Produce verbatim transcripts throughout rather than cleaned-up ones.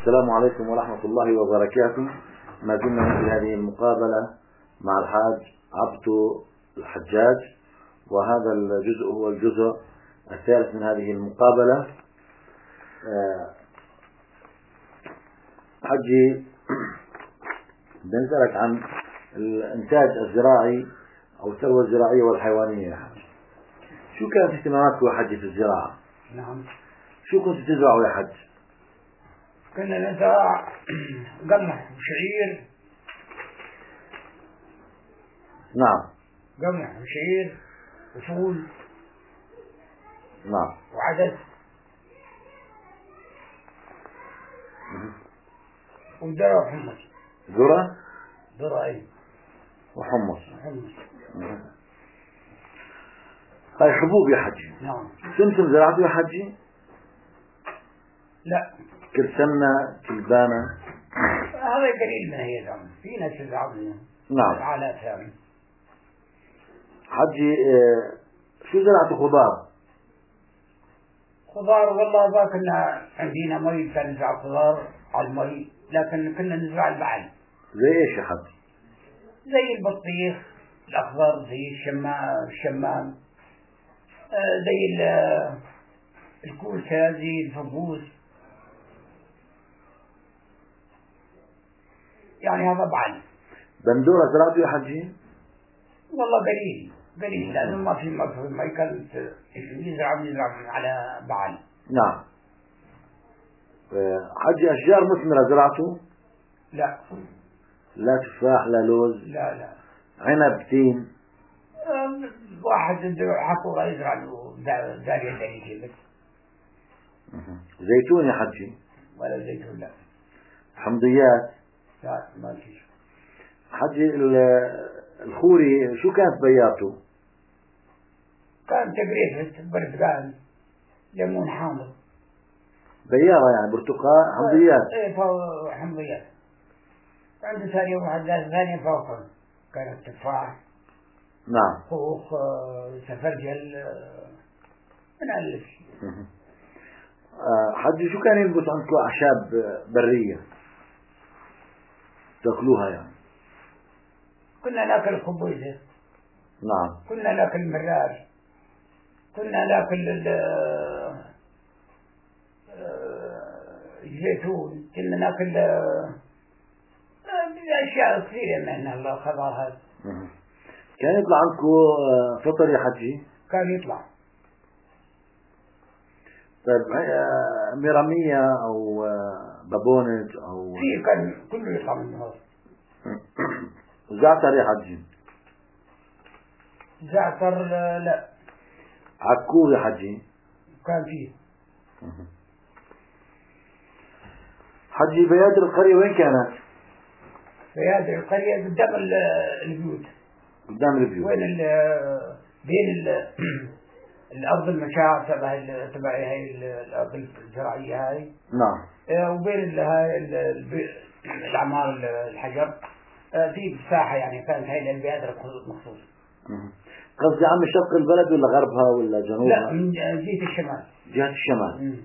السلام عليكم ورحمة الله وبركاته. ما زلنا في هذه المقابلة مع الحاج عبدو الحجاج، وهذا الجزء هو الجزء الثالث من هذه المقابلة. حجي بنسألك عن الإنتاج الزراعي أو الثروة الزراعية والحيوانية يا حج. شو كانت اهتماماتك يا حجي في الزراعة؟ نعم. شو كنت تزرعوا يا حج؟ كنا نزرع قمح وشعير. نعم. قمح وشعير وفول. نعم. وعدس. وذرة وحمص. ذرة؟ ذرة أي. وحمص. وحمص. هاي حبوب يا حجي. نعم. سمسم زرعته يا حجي؟ لا. كرسنة، كلبانة. هذا قليل من هي زعم. في ناس يزرعون. نعم. العالات ثاني. حجي اه شو زرعته خضار؟ خضار والله ما كنا عندنا مي كان نزرع خضار على المي، لكن كنا نزرع البعل. زي ايش يا حجي؟ زي البطيخ الأخضر، زي الشمام الشمام آه زي الكوسة، زي الفقوس، يعني هذا بعل. بندورة زرعته يا حجي؟ والله قليل قليل لأنه ما في مصر ما كانت يزرع يزرع على بعل. نعم. حجي أشجار مثمرة زرعته؟ لا. لا تفاح لا لوز؟ لا لا. عنب تين؟ واحد حقه يزرع له دارية دارية بس. زيتون يا حجي؟ ولا زيتون لا. حمضيات؟ لا ما فيش. حجي الخوري شو كانت بياته؟ كان تقريبا برتقال، ليمون حامض. بيارة يعني برتقال حمضيات؟ ايه فوق حمضيات. عنده ثانية واحد ثانية فوق كانت تفاح. نعم. خوخ، سفرجل، من ألف. حجي شو كان ينبت عندكم أعشاب برية تاكلوها يعني؟ كنا ناكل خبيزة. نعم. كنا ناكل مرار. كنا ناكل الزيتون. كنا ناكل أشياء كثيرة من الله خضار هذا. كان يطلع عندكم فطر يا حجي؟ كان يطلع. طيب ميرامية أو بابونج أو في كان كله يطلع من هذا. زعتر يا حجي؟ زعتر لا. عكور يا حجي؟ كان فيه. حجي بيادر القرية وين كانت؟ بيادر القرية قدام البيوت. قدام البيوت. وين ال بين ال الأرض المشاع تبع تبع هاي الأرض الزراعية هاي. نعم. وبين هاي الأعمار الحجر في مساحة يعني كانت هاي البيادر مخصوص. قصدي عم شرق البلد ولا غربها ولا جنوبها؟ لا من جهة الشمال. جهة الشمال. مم.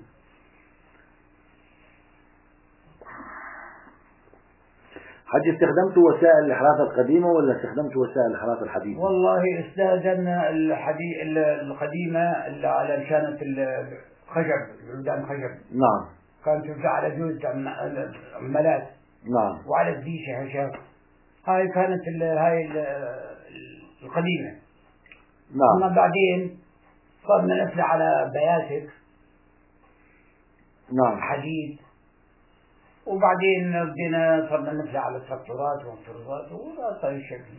حجي استخدمتوا وسائل الإحراث القديمة ولا استخدمتوا وسائل الإحراث الحديثة؟ والله استخدمنا الحدي القديمة اللي على كانت الخشب، العودان خشب. نعم. كانت تنفع على جوز عمالات. نعم. وعلى الديشة خشب. هاي كانت ال هاي ال القديمة. نعم. أما بعدين صرنا نفلع على بياسك. نعم. حديد. وبعدين بدينا صرنا نفلع على التراكتورات والفرزات ولا صار الشكل.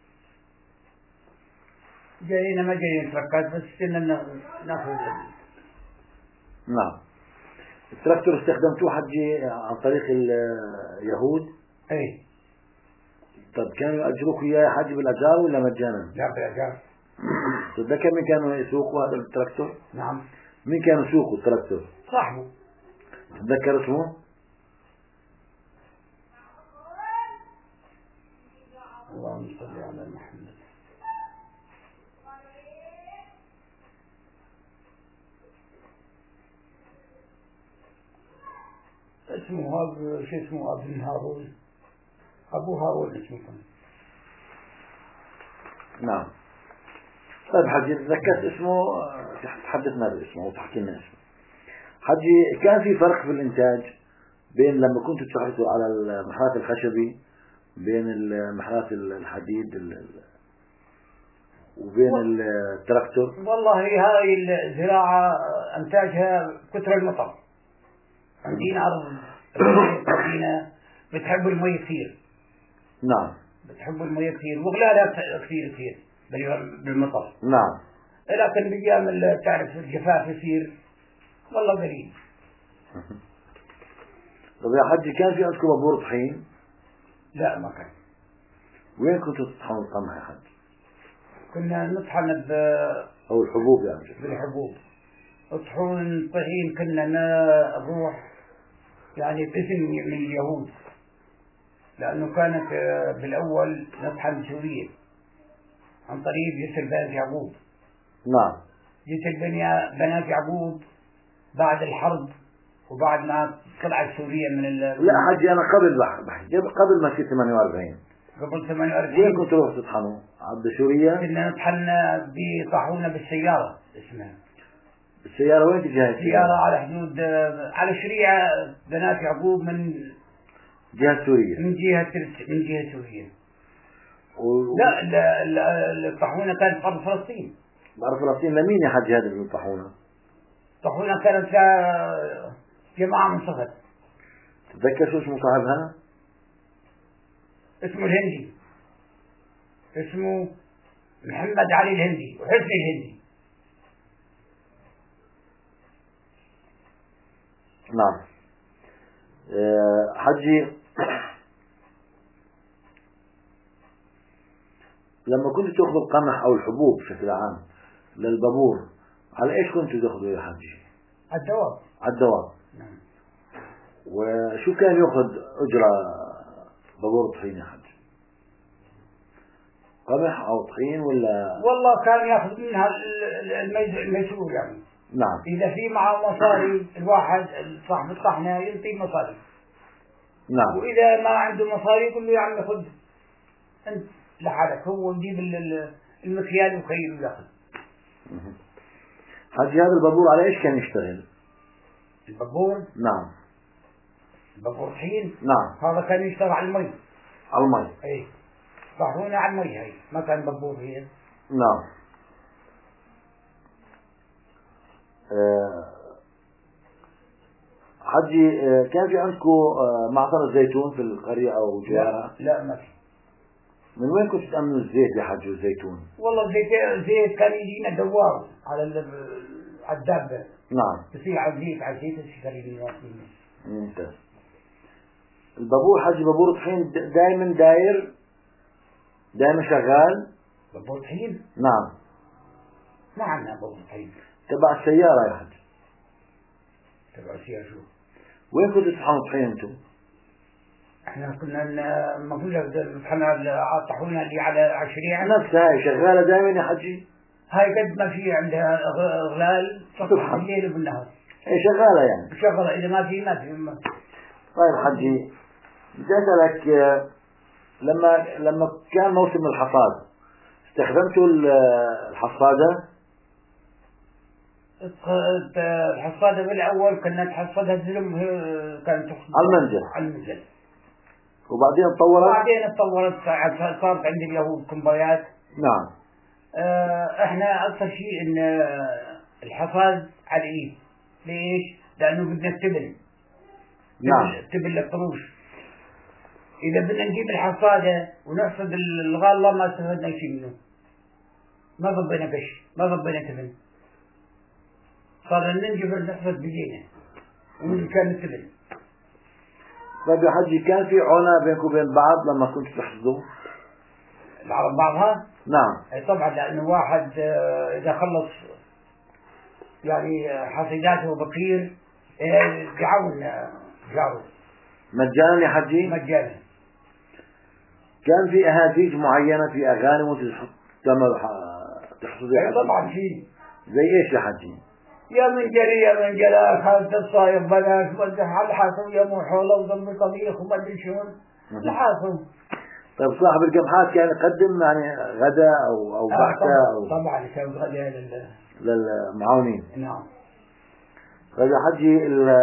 جاينا ما جايين تركات بس كنا ناخذ. نعم. التراكتور استخدمتوه حجي عن طريق اليهود؟ ايه. طب كانوا يأجروك إياه يا حجي بالأجار ولا مجانا؟ لا بالأجار. تتذكر مين كانوا يسوقوا هذا التراكتور؟ نعم. مين كانوا يسوقوا التراكتور؟ صاحبه. تتذكر اسمه؟ اللهم صل على محمد. اسمه هذا شو اسمه ابن هارون، ابو هارون اسمه. نعم. طيب حجي ذكرت اسمه، تحدثنا باسمه وتحكي لنا اسمه. حجي كان في فرق في الإنتاج بين لما كنتوا تشتغلوا على المحرات الخشبي بين المحرات الحديد وبين التراكتور؟ والله هاي الزراعة انتاجها كثر المطر. عندنا أرض عندنا بتحب المي كثير. نعم. بتحب المي كثير وغلالها كثير كثير بالمطر. نعم. لكن بأيام اللي تعرف الجفاف يصير والله قليل. طيب يا حجي كان في عندكم بابور طحين؟ لا ما كان. وين كنتوا تطحنوا القمح يا حجي؟ كنا نطحن ب أو الحبوب يعني. بالحبوب. طحون طحين كنا نروح يعني باسم من اليهود، لأنه كانت بالأول نطحن سوريا عن طريق جسر بنات يعقوب. نعم. جسر بنات يعقوب بعد الحرب وبعد ما طلعت سوريا من ال لا حجي أنا قبل بحكي قبل ما في ثمانية وأربعين. قبل ثمانية وأربعين وين كنتوا تروحوا تطحنوا؟ عبد سوريا؟ كنا نطحن بطاحونة بالسيارة اسمها. السيارة وين تجاه السيارة؟ السيارة على حدود على شريعة بنات يعقوب من جهة سوريا. من جهة من جهة سوريا. و... لا الطاحونة كانت في أرض فلسطين. أرض فلسطين لمين يا حج هذه الطاحونة؟ الطاحونة كانت جماعة من صفد. تتذكر شو اسمه صاحبها؟ اسمه الهندي، اسمه محمد علي الهندي وحسني الهندي. نعم. أه حجي لما كنت تأخذوا القمح أو الحبوب بشكل عام للبابور على إيش كنتوا تأخذوا يا حجي؟ على الدواب. على الدواب. نعم. وشو كان يأخذ أجرة بابور طحين يا حجي؟ قمح أو طحين ولا؟ والله كان يأخذ منها الميسور يعني. نعم. إذا في معه مصاري الواحد صاحب الطحنة ينطي مصاري. نعم. وإذا ما عنده مصاري يقول له يا عمي خذ أنت لحالك، هو يجيب المكيال ويخيل وياخذ. حجي هذا البابور على إيش كان يشتغل؟ البابور؟ نعم. البابور طحين؟ نعم. هذا كان يشتغل على المي. على المي. إيه. طاحونة على المي هاي، ما كان بابور هي. نعم. أه حجي أه كان في عندكم أه معصرة زيتون في القرية أو جوارها؟ لا لا ما في. من وين كنتوا تأمنوا الزيت يا حجي والزيتون؟ والله الزيت الزيت كان يجينا دوار على على الدابة. نعم. تصير على الزيت على الزيت الشكري. ممتاز. البابور حجي بابور طحين دائما داير دائما شغال؟ بابور طحين؟ نعم. ما عندنا بابور طحين. تبع السيارة يا حجي. تبع السيارة شو؟ وين كنتوا تطحنوا طحين انتم؟ احنا كنا ما كنا نطحنها على الطحونة اللي على عشرين. نفسها هاي شغالة دائما يا حجي؟ هاي قد ما في عندها غلال تطحن بالليل وبالنهار. هي شغالة يعني؟ شغالة، إذا ما في ما في ما. طيب حجي بدي أسألك لما لما كان موسم الحصاد استخدمتوا الحصادة؟ الحصادة بالأول كنا نحصدها زلم، كانت على المنزل. على المنزل. وبعدين تطورت؟ وبعدين تطورت صارت عند اليهود كمبايات. نعم. اه احنا أكثر شيء إن الحصاد على الإيد. ليش؟ لأنه بدنا التبن. نعم. تبن للقروش. إذا بدنا نجيب الحصادة ونحصد الغلة ما استفدنا شيء منه. ما ضبينا قش، ما ضبينا تبن. صار ننجبر نحصد بيدينا ومن كان التبن. طيب يا حجي كان في عنا بينكم وبين بعض لما كنتوا تحصدوا؟ العرب بعضها؟ نعم. أي طبعا، لأنه واحد إذا خلص يعني حصيداته بكير بيعاون جاره. مجانا يا حجي؟ مجانا. كان في أهاتيج معينة في أغاني وانت تعمل تحصدي؟ أي طبعا في. زي إيش يا حجي؟ يا من جري يا من جلاك هذا الصاير بلاك ودح على الحاسم يا مو حوله وضم طبيخ وما ادري شلون الحاسم. طيب صاحب القمحات كان يقدم يعني غدا او او بعثه او طبعا يسوي غدا لل للمعاونين. نعم. طيب يا حجي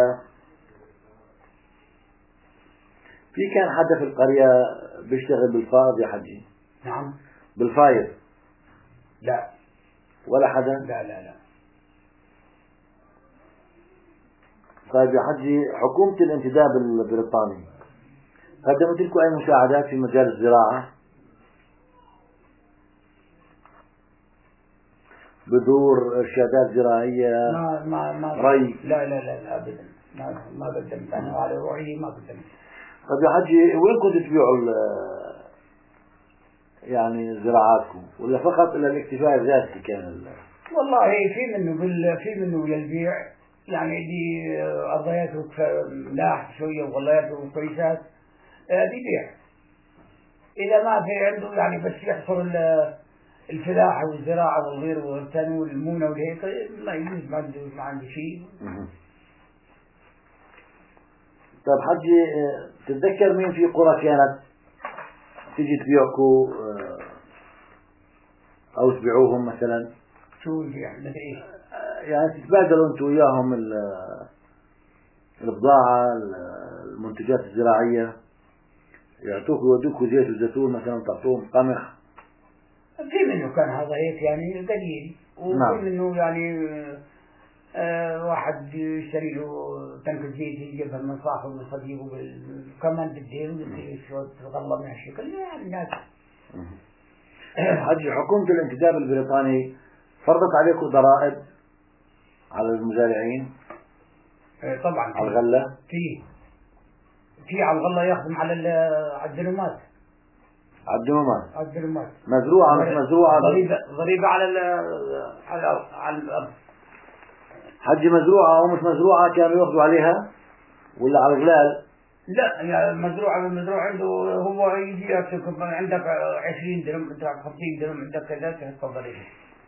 في كان حدا في القرية بيشتغل بالفائض يا حجي؟ نعم. بالفايض؟ لا. ولا حدا؟ لا لا لا. طيب يا حجي حكومة الانتداب البريطاني قدمت لكم أي مساعدات في مجال الزراعة؟ بذور، إرشادات زراعية، ما ما ما ري؟ لا لا لا أبدا ما ما قدمت أنا على روحي ما قدمت. طيب يا حجي وين كنتوا تبيعوا يعني زراعاتكم ولا فقط إلى الاكتفاء الذاتي كان؟ والله في منه بال في منه للبيع يعني دي أرضياته ملاح شوية وغلاياته كويسات بيبيع. إذا ما في عنده يعني بس يحصر الفلاحة والزراعة والغير والثاني والمونة والهيك ما يجوز ما عنده ما عنده شيء. طيب حجي تتذكر مين في قرى كانت تيجي تبيعكوا أو تبيعوهم مثلا؟ شو يبيع مثل إيش؟ يعني تتبادلوا أنتوا وياهم البضاعة المنتجات الزراعية، يعطوك يودوك زيت وزيتون مثلا تعطوهم قمح. في منه كان هذا هيك يعني قليل وفي نعم. منه يعني آه واحد يشتري له تنك زيت يجيبها من صاحبه من صديقه كمان بالدين ويصير شو تغلى من هالشكل يعني الناس. حجي حكومة الانتداب البريطاني فرضت عليكم ضرائب على المزارعين؟ آه طبعا. على الغلة؟ في في على الغلة يخدم على على الدنومات. على الدنومات. على الدنومات. مزروعة مش مزروعة. ضريبة ضريبة على ال على على الأرض. حجي مزروعة أو مش مزروعة كانوا يأخذوا عليها ولا على الغلال؟ لا يعني مزروعة المزروع عنده هو يجي يكتب عندك عشرين درهم عندك خمسين درهم عندك كذا تفضل إيه.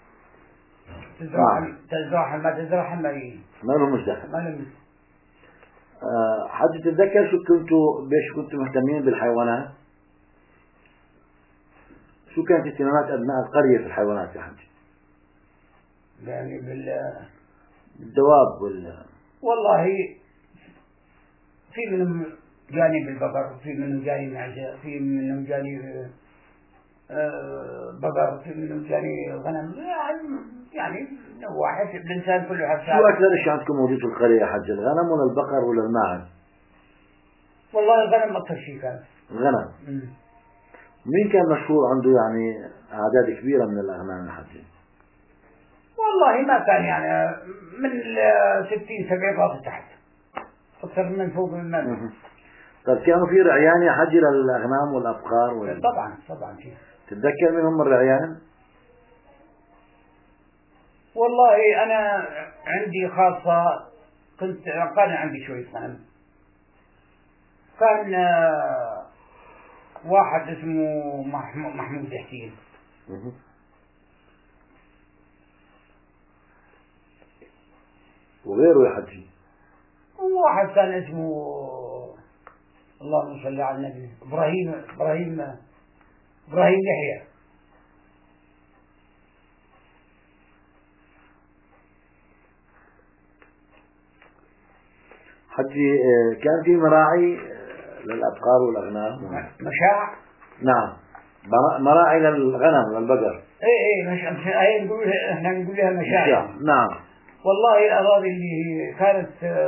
تزرع تزرع ما تزرع ما ي. ما له مش دخل. ما له مش. أه حد تتذكر شو كنتوا بيش كنتوا مهتمين بالحيوانات؟ شو كانت اهتمامات أبناء القرية في الحيوانات يا حجي؟ يعني بال بالدواب ولا؟ والله في منهم جاني بالبقر، في منهم جاني معزة، في منهم جاني بقر، في منهم جاني غنم، يعني واحد الإنسان كله حساب. شو أكثر شيء عندكم موجود في القرية يا حج؟ الغنم ولا البقر ولا الماعز؟ والله الغنم أكثر شيء كان. الغنم. مم. مين كان مشهور عنده يعني أعداد كبيرة من الأغنام يا حج؟ والله ما كان يعني من ستين سبعين راس تحت، أكثر من فوق من ما. طيب كانوا في رعيان يا حج للأغنام والأبقار ولا؟ طبعا طبعا فيه. تتذكر منهم الرعيان؟ والله أنا عندي خاصة كنت كان عندي شوية غنم. كان واحد اسمه محمود حسين. وغيره يا حجي؟ وواحد كان اسمه اللهم صل على النبي إبراهيم إبراهيم إبراهيم يحيى. حجي كان في مراعي للأبقار والأغنام؟ مشاع؟ نعم مراعي للغنم والبقر. ايه ايه مش هي نقول احنا نقول لها مشاع. نعم. والله الأراضي اللي كانت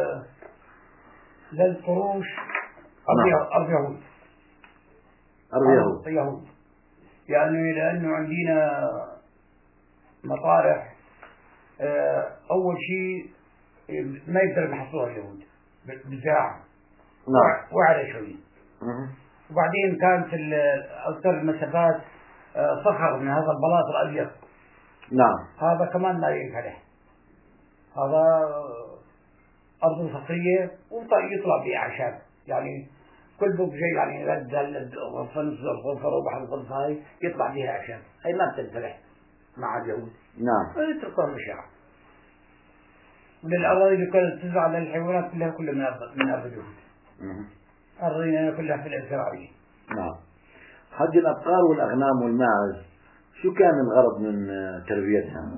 للقروش أرض يهود. أرض يهود. أرض يهود. يعني لأنه عندنا مطارح أول شيء ما يقدر يحصلها اليهود بالزراعة. نعم. وعلى شوي. وبعدين كانت أكثر المسافات صخر من هذا البلاط الأبيض. نعم. هذا كمان ما ينفع له. هذا أرض صخرية ويطلع فيه أعشاب يعني كل بوك شيء يعني رد الغرفة نص الغرفة ربع الغرفة هاي يطلع فيها أعشاب هاي ما بتنفلح مع اليهود. نعم. يتركون مشاع. وللأراضي اللي كانت تزرع للحيوانات كلها كلها من أرض من أرض اليهود. أرضنا كلها في الزراعية. نعم. حج الأبقار والأغنام والماعز شو كان الغرض من تربيتها؟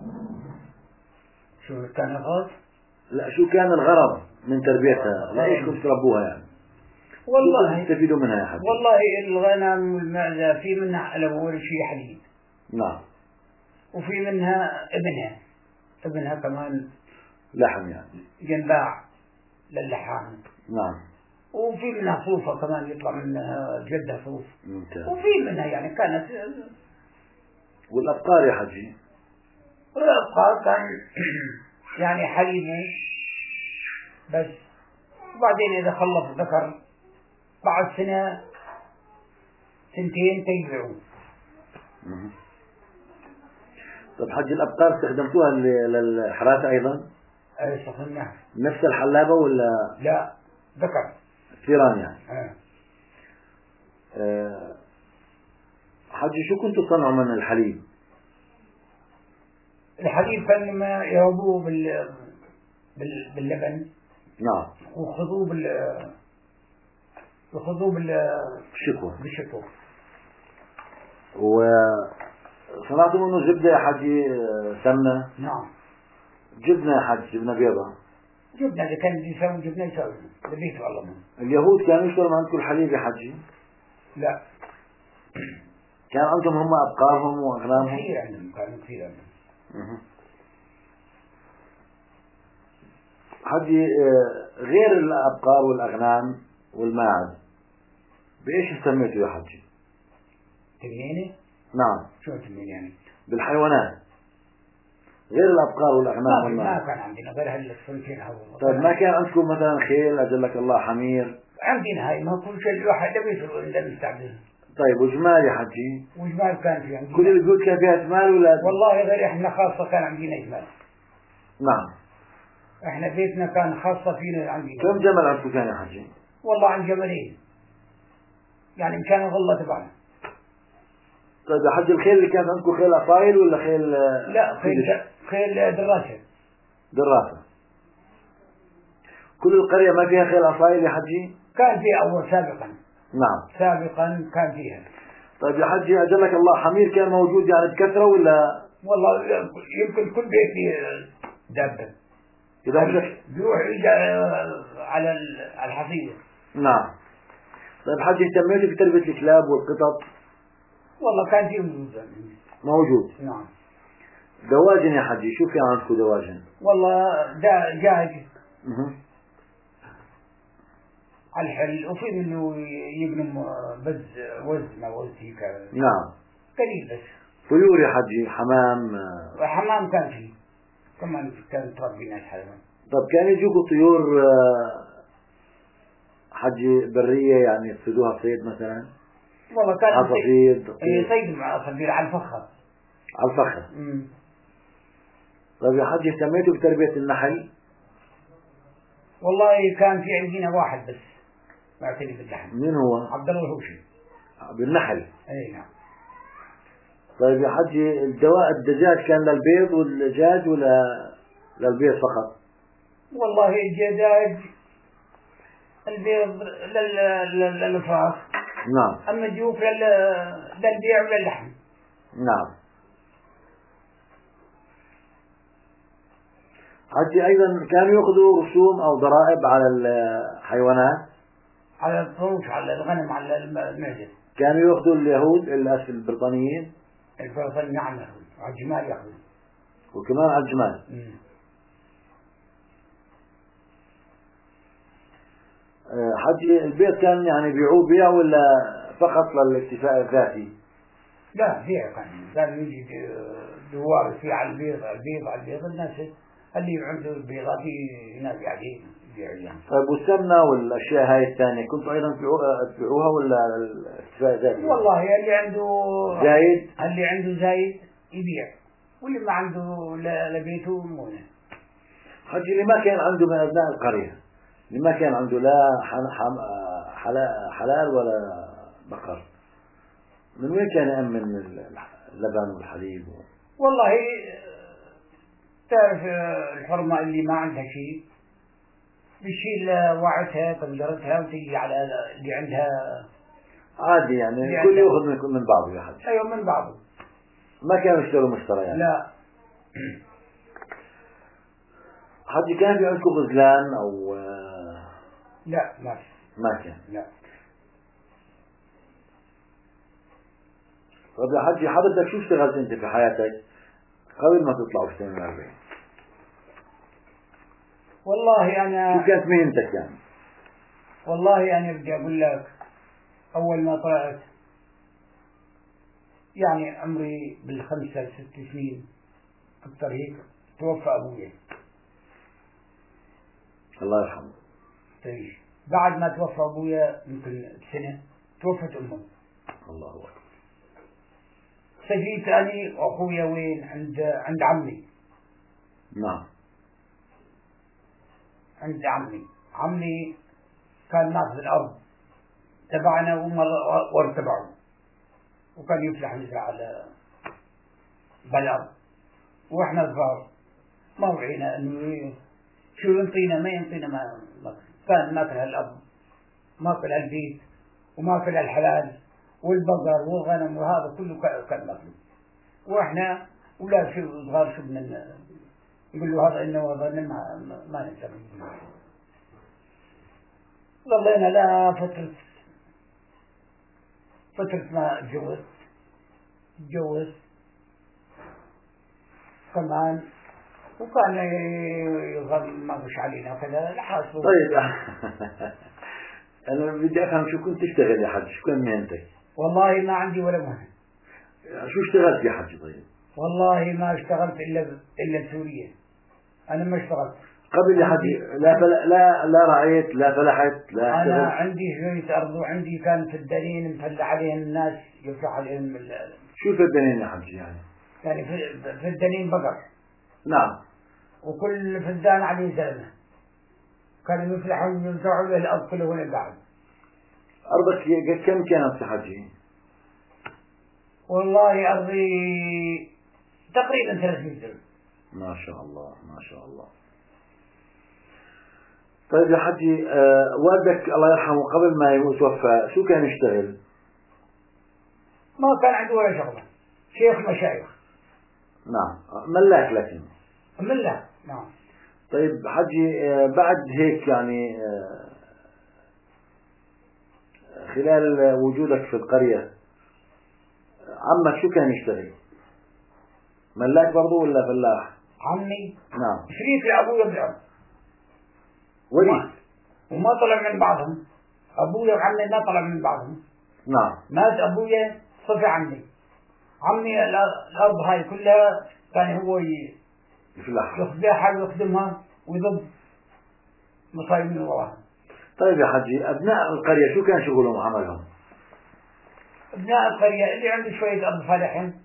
شو كان الغرض؟ لا شو كان الغرض من تربيتها؟ ليش كنت تربوها يعني؟ والله تستفيدوا منها يا حاج؟ والله الغنم والمعزة في منها أول شيء حليب. نعم. وفي منها ابنها ابنها كمان لحم يعني ينباع للحام. نعم. وفي منها صوفة كمان يطلع منها جلدها صوف. ممتاز. وفي منها يعني كانت. والأبقار يا حجي؟ والأبقار كان يعني حليبه بس، وبعدين إذا خلص ذكر بعد سنة سنتين تيبعوه. طب حج الأبقار استخدمتوها للحراسة أيضا؟ أي استخدمناها. نفس الحلابة ولا؟ لا ذكر ثيران يعني. آه. أه حجي شو كنتوا تصنعوا من الحليب؟ الحليب كان لما يربوه بال... بال... باللبن. نعم. وخذوه بال وخذوه بال بالشكوى. بالشكوى. وصنعتوا منه زبدة يا حجي سمنة؟ نعم. جبنة يا حج، جبنة بيضة. جبنة اللي كان يسوي جبنة يسوي اللي بيته الله منه. اليهود كانوا يشتروا عندكم الحليب يا حجي؟ لا. كان عندهم هم أبقارهم وأغنامهم؟ كثير عندهم، كانوا كثير عندهم. حجي غير الأبقار والأغنام والماعز بإيش سميته يا حجي؟ تنينة؟ نعم. شو تنينة يعني؟ بالحيوانات غير الأبقار والأغنام والماعز. ما كان عندنا غير هالصنفين هذول. طيب ما كان عندكم مثلا خيل أجلك الله حمير؟ عندنا هاي ما كل شيء الواحد ده بيصير إلا نستعملها. طيب وجمال يا حجي؟ وجمال كان في عندنا. كل البيوت كان فيها جمال ولا؟ والله غير إحنا خاصة كان عندنا جمال. نعم. إحنا بيتنا كان خاصة فينا عندنا. كم جمل عندكم كان يا حجي؟ والله عن جملين. يعني مكان الغلة تبعنا. طيب يا حجي الخيل اللي كان عندكم خيل أصايل ولا خيل؟ لا خيل خيل دراسة. دراسة. كل القرية ما فيها خيل أصايل يا حجي؟ كان فيها أول سابقا. نعم. سابقا كان فيها. طيب يا حجي أجلك الله حمير كان موجود يعني بكثرة ولا؟ والله يمكن كل بيت فيه دابة. إذا بدك بيروح يجي على الحصيلة. نعم. طيب حجي اهتميتوا بتربية الكلاب والقطط؟ والله كان فيه موجود. موجود. نعم. دواجن يا حجي شو في عندكم دواجن؟ والله دا جاج. اها. على الحل وفي منه يبنوا بز وز ما وز هيك. نعم. قليل بس. طيور يا حجي حمام؟ وحمام كان فيه. كمان كان تربي ناس حيوان. طب كان يجوكوا طيور حجي برية يعني تصيدوها صيد مثلا؟ والله كان عصافير. اي صيد مع عصافير على الفخر. على الفخر. امم. طيب يا حجي اهتميتوا بتربية النحل؟ والله كان في عندنا واحد بس معتني بالنحل. مين هو؟ عبد الله الهوشي. بالنحل؟ اي نعم. طيب يا حجي الدواء الدجاج كان للبيض والدجاج ولا للبيض فقط؟ والله الدجاج البيض للفراخ. نعم. أما الجوف للبيع وللحم. نعم. حجي أيضا كانوا يأخذوا رسوم أو ضرائب على الحيوانات؟ على الفروش على الغنم على المعزة. كانوا يأخذوا اليهود الأسف البريطانيين؟ البريطانيين نعم يأخذوا على الجمال يأخذوا. وكمان على الجمال. حجي البيض كان يعني بيعوه بيع ولا فقط للاكتفاء الذاتي؟ لا بيع كان كان يجي دوار فيه على البيض على البيض على البيض الناس اللي عنده البيضات ينادي عليه يبيع يعني. طيب والسمنة والأشياء هاي الثانية كنتوا أيضا تبيعوها ولا الاكتفاء الذاتي؟ والله اللي عنده زايد اللي عنده زايد يبيع واللي ما عنده لبيته مونه. حجي اللي ما كان عنده من أبناء القرية اللي ما كان عنده لا حلال ولا بقر من وين كان يأمن اللبن والحليب؟ والله تعرف الحرمة اللي ما عندها شيء بتشيل وعتها قدرتها وتجي على اللي عندها عادي يعني كل يأخذ من من بعضه يا حج. أيوة من بعضه. ما كانوا يشتروا مشتريات يعني. لا. حج كان في عندكم غزلان أو لا ما في. ما كان. لا. طيب يا حجي حضرتك شو اشتغلت أنت في حياتك قبل ما تطلع في سنة الأربعين؟ والله أنا شو كانت مهنتك يعني؟ والله أنا بدي أقول لك أول ما طلعت يعني عمري بالخمسة ست سنين أكثر هيك توفى أبوي. الله يرحمه. طيب بعد ما توفى أبويا يمكن سنة توفت أمه. الله أكبر. فجيت أنا وأخويا وين عند عند عمي. نعم. عند عمي. عمي كان ماخذ الأرض تبعنا وهم ورث تبعه وكان يفلح نزرع على بالأرض وإحنا صغار ما وعينا إنه شو ينطينا ما ينطينا ما, ما كان ماكل هالأرض ماكل هالبيت وماكل هالحلال والبقر والغنم وهذا كله كان ماكله وإحنا أولاد شو صغار شو بدنا يقول له هذا إنه وهذا ما ما نقدر نقول. ظلينا لا فترة فترة ما اتجوزت اتجوزت كمان وكان يغم ما مش علينا كذا لحاسبه. طيب أنا بدي أفهم شو كنت تشتغل يا حج؟ شو كان مهنتك؟ والله ما عندي ولا مهنة. شو اشتغلت يا حج طيب؟ والله ما اشتغلت إلا إلا سوريا. أنا ما اشتغلت قبل يا حج لا فل... لا لا رعيت لا فلحت لا اشتغلت. أنا عندي شوية أرض وعندي كان في الدنين مفلح عليهم الناس يفتح عليهم ال... شو في الدنين يا حج يعني؟ يعني في, في الدنين بقر. نعم. وكل فدان عليه زلمة كانوا يفلحون يرجعوا له الأرض كله هنا بعد. أرضك كم كانت يا حجي؟ والله أرضي تقريبا ثلاثمائة درهم. ما شاء الله ما شاء الله. طيب يا حجي أه والدك الله يرحمه قبل ما يتوفى شو كان يشتغل؟ ما كان عنده ولا شغلة شيخ مشايخ. نعم ملاك لكن. ملاك نعم. طيب حجي أه بعد هيك يعني أه خلال وجودك في القرية عمك شو كان يشتغل؟ ملاك برضو ولا فلاح؟ عمي نعم. شريك لأبويا بالعمر. وليد. وما طلع من بعضهم. أبويا وعمي ما طلع من بعضهم. نعم. مات أبويا صفي عمي. عمي الأرض هاي كلها كان هو يفلح يخدمها ويخدمها ويضب مصايب من وراها. طيب يا حجي أبناء القرية شو كان شغلهم وعملهم؟ أبناء القرية اللي عنده شوية أرض فالحين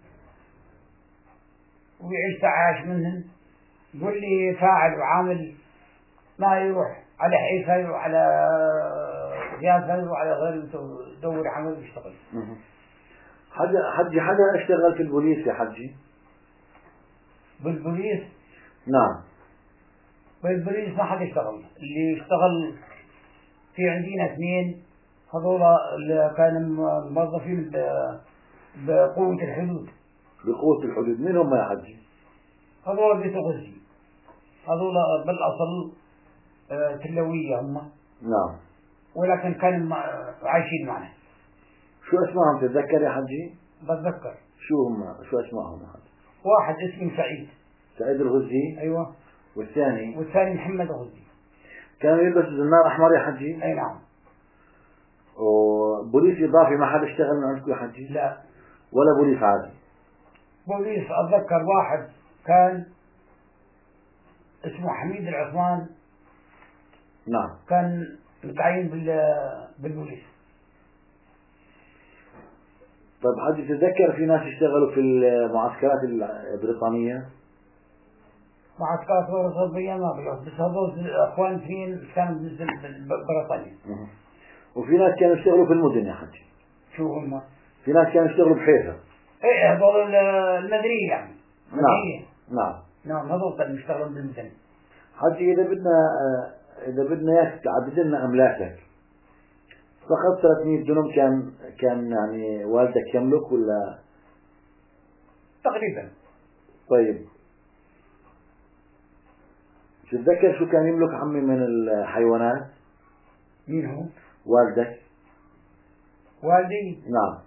ويعيش تعاش منهم يقول لي فاعل وعامل ما يروح على حيفا يروح على زيادة يروح على غير يدور عمل ويشتغل. حدا حجي حدا اشتغل في البوليس يا حجي؟ بالبوليس؟ نعم. بالبوليس ما حدا اشتغل. اللي اشتغل في عندنا اثنين هذول اللي كانوا موظفين بقوة الحدود. بقوة الحدود مين هم يا حجي؟ هذول بيت غزي. هذول بالأصل تلوية هم. نعم. ولكن كانوا عايشين معنا. شو اسمائهم تتذكر يا حجي؟ بتذكر. شو هم شو اسمائهم يا حجي؟ واحد اسمه سعيد. سعيد الغزي. أيوة. والثاني؟ والثاني محمد الغزي. كانوا يلبسوا زنار أحمر يا حجي؟ أي نعم. وبوليس إضافي ما حدا اشتغل من عندكم يا حجي؟ لا. ولا بوليس عادي؟ بوليس أتذكر واحد كان اسمه حميد العثمان. نعم. كان متعين بالبوليس. طيب حجي تتذكر في ناس اشتغلوا في المعسكرات البريطانية؟ معسكرات البريطانية ما بيعرف بس هذول أخوان اثنين كانوا ببريطانيا. وفي ناس كانوا يشتغلوا في المدن يا حجي. شو هم؟ في ناس كانوا يشتغلوا بحيفا. ايه هذول المدنيين يعني. نعم. نعم. نعم هذول يشتغلون بالمدن. حجي إذا بدنا إذا بدنا إياك تعدد لنا أملاكك، فقط ثلاثمية دنم كان كان يعني والدك يملك ولا؟ تقريبا. طيب تتذكر شو كان يملك عمي من الحيوانات؟ مين هو؟ والدك. والدي؟ نعم.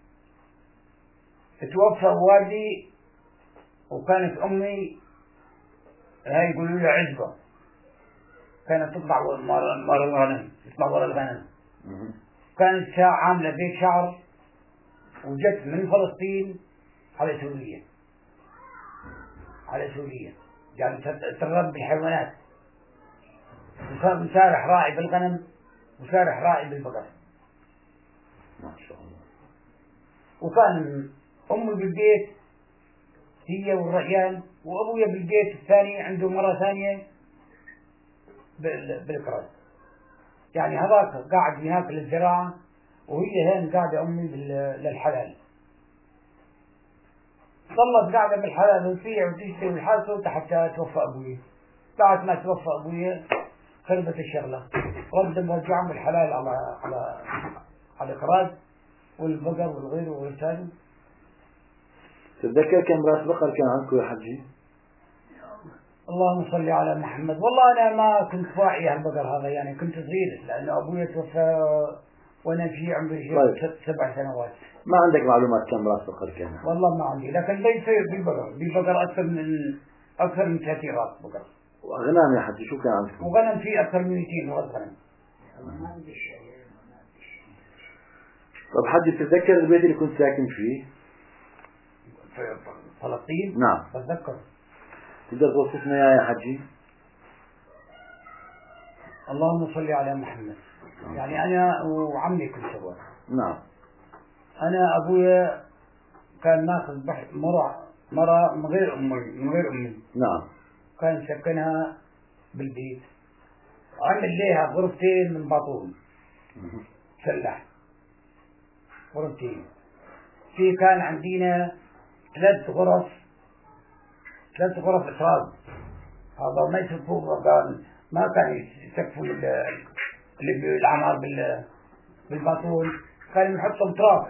توفى والدي وكانت أمي هاي يقولوا لها عزبة، كانت تطلع ورا الغنم، تطلع ورا الغنم. كانت عاملة بيت شعر وجت من فلسطين على سوريا، على سوريا يعني تربي الحيوانات، وسارح راعي بالغنم وسارح راعي بالبقر. ما شاء الله. وكان أمي بالبيت هي والرجال، وأبويا بالبيت الثاني عنده مرة ثانية بالكرز. يعني هذاك قاعد هناك للزراعة وهي هين قاعدة أمي للحلال. ظلت قاعدة بالحلال وتبيع وتشتري والحاسة حتى توفى أبوي. بعد ما توفى أبوي خربت الشغلة، رد مرجعهم بالحلال على على على الكراز والبقر والغير والثاني. تتذكر كم راس بقر كان عندكم يا حجي؟ اللهم صل على محمد. والله أنا ما كنت واعي هالبقر هذا، يعني كنت صغير لأن أبوي توفى وأنا في عمري طيب. سبع سنوات. ما عندك معلومات كم راس بقر كان؟ والله ما عندي، لكن بيصير بالبقر بالبقر أكثر من أكثر من ثلاثين راس بقر. وأغنام يا حجي شو كان عندكم؟ وغنم في أكثر من مئتين راس غنم. طب حجي تتذكر البيت اللي كنت ساكن فيه؟ في فلسطين؟ نعم. بتذكر. تقدر توصفنا إياه يا حجي؟ اللهم صل على محمد. يعني أنا وعمي كل سوا. نعم. أنا أبويا كان ماخذ مرة مرة من غير أمي من غير أمي. نعم. كان سكنها بالبيت، عمل ليها غرفتين من بطون سلح، غرفتين. في كان عندنا ثلاث غرف ثلاث غرف إسراب، هذا ما يسقفوا، كان ما كان يسقفوا اللي العمار بال بالبطون، كان يحطوا تراب.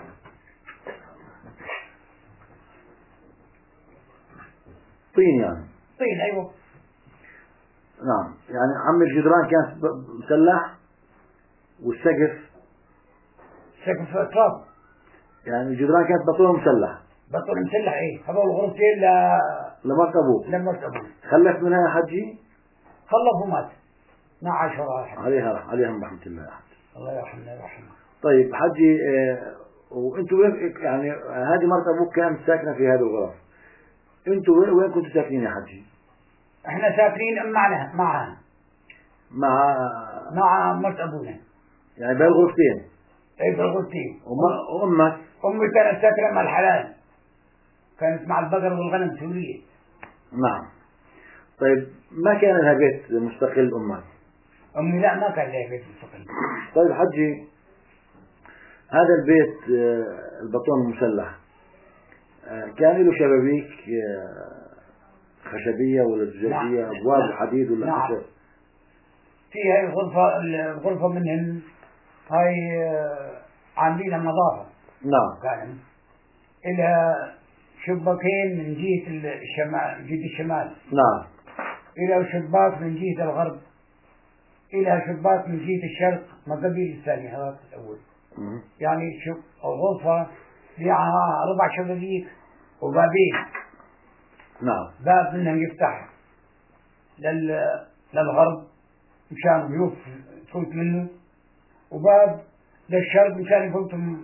طين يعني. طين أيوة. نعم. يعني عم الجدران كان مسلح والسقف سقف تراب. يعني الجدران كانت بطولها مسلح. بطول مسلح ايه، هذول الغرفتين ل لمرت ابوك. لمرت ابوك. خلف منها يا حجي؟ خلف ومات. ما عاش وراها حد. عليها عليها رحمة الله يا حجي. الله يرحمنا ويرحمه. طيب حجي اه وانتوا يعني هذه مرت ابوك كانت ساكنة في هذه الغرف. انتوا وين كنتوا ساكنين يا حجي؟ احنا ساكنين معنا معها. مع مع مرت ابونا. يعني بالغرفتين. اي بالغرفتين. وامك؟ امي كانت ساكنة مع الحلال. كانت مع البقر والغنم سورية. نعم. طيب ما كان لها بيت مستقل أمك؟ أمي لا ما كان لها بيت مستقل. طيب حجي هذا البيت البطون المسلح كان له شبابيك خشبية ولا زجاجية؟ نعم. أبواب نعم. حديد ولا نعم. خشب؟ في هاي الغرفة الغرفة منهم هاي عاملينها نظافة. نعم. كان إلها شباكين من جهة الشمال، جهة الشمال. نعم. إلى شباك من جهة الغرب، إلى شباك من جهة الشرق، ما قبل الثاني هذا الأول. مم. يعني شوف الغرفة فيها أربع شبابيك وبابين. نعم. باب منهم يفتح لل للغرب مشان ضيوف تفوت منه، وباب للشرق مشان يفوتهم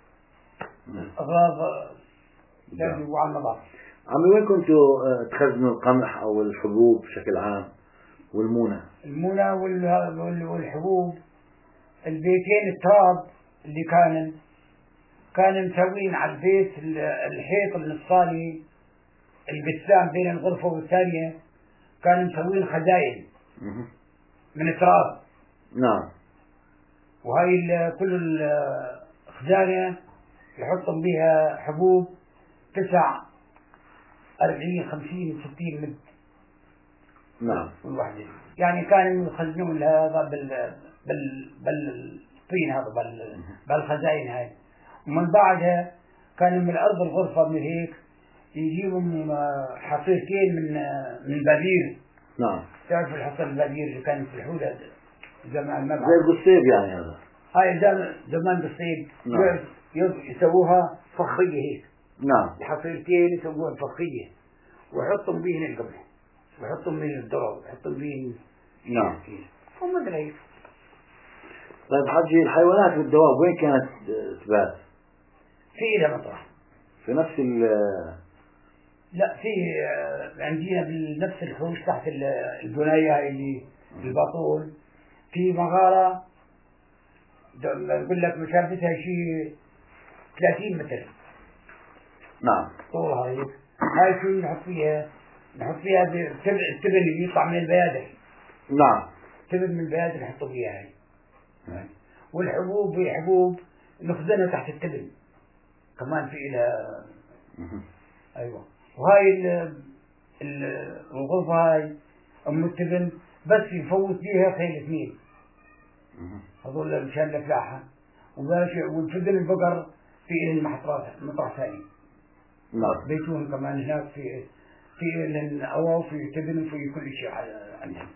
أغراض لازم يبقوا على النظافة. عمي وين كنتوا تخزنوا القمح أو الحبوب بشكل عام والمونة؟ المونة والحبوب، البيتين التراب اللي كان كان مسوين على البيت الحيط النصاني القسام بين الغرفة والثانية، كان مسوين خزائن من التراب. نعم. وهاي كل الخزانة يحطون بها حبوب تسع أربعين خمسين ستين مد. نعم. والوحدة يعني كانوا يخزنون هذا بال بال بالطين هذا بال بالخزائن هاي. ومن بعدها كانوا من الأرض الغرفة من هيك يجيبوا حصيرتين من من بابير. نعم. تعرف الحصير البابير اللي كان في الحولة زمان ما بعرف. زي القصيب يعني هذا. هاي زمان زمان قصيب. نعم. يسووها فخية هيك. نعم. الحصيرتين يسووها فخية ويحطوا بيهن القمح ويحطوا من الذرة ويحطوا بيهن. نعم. وما أدري. طيب حجي الحيوانات والدواب وين كانت تبات؟ في إلى مطرح. في نفس ال لا في عندنا بنفس الحوش تحت البناية اللي الباطول في مغارة نقول لك مسافتها شيء ثلاثين متر. نعم. طولها هيك. هاي شو نحط فيها؟ نحط فيها التبن اللي يطلع من البيادر. نعم. تبن من البيادر نحطه فيها هاي. والحبوب حبوب نخزنها تحت التبن كمان في إلى. أيوة. وهاي ال ال الغرفة هاي أم التبن بس يفوت فيها خيل اثنين هذول مشان الفلاحة والتبن البقر في إلى المحطات مطرح ثاني. نعم. بيتون كمان هناك في في الأواو في تبن وفي كل شيء عندهم.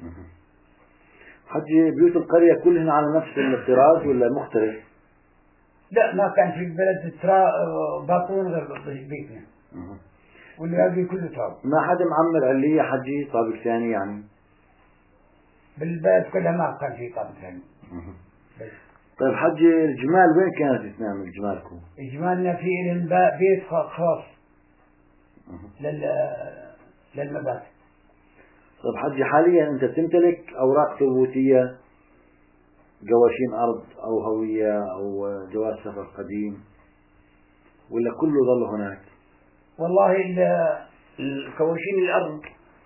حجي بيوت القرية كلهن على نفس الطراز ولا مختلف؟ لا ما كان في البلد ترا باطون غير بيتنا. والباقي كله تراب. ما حدا معمر علية حجي طابق ثاني يعني؟ بالبلد كلها ما كان في طابق ثاني. طيب حجي الجمال وين كانت تنام جمالكم؟ جمالنا في الانباء بيت خاص لل للمبات. طيب حجي حاليا انت تمتلك اوراق ثبوتية جواشين ارض او هوية او جواز سفر قديم ولا كله ظل هناك؟ والله الكواشين الارض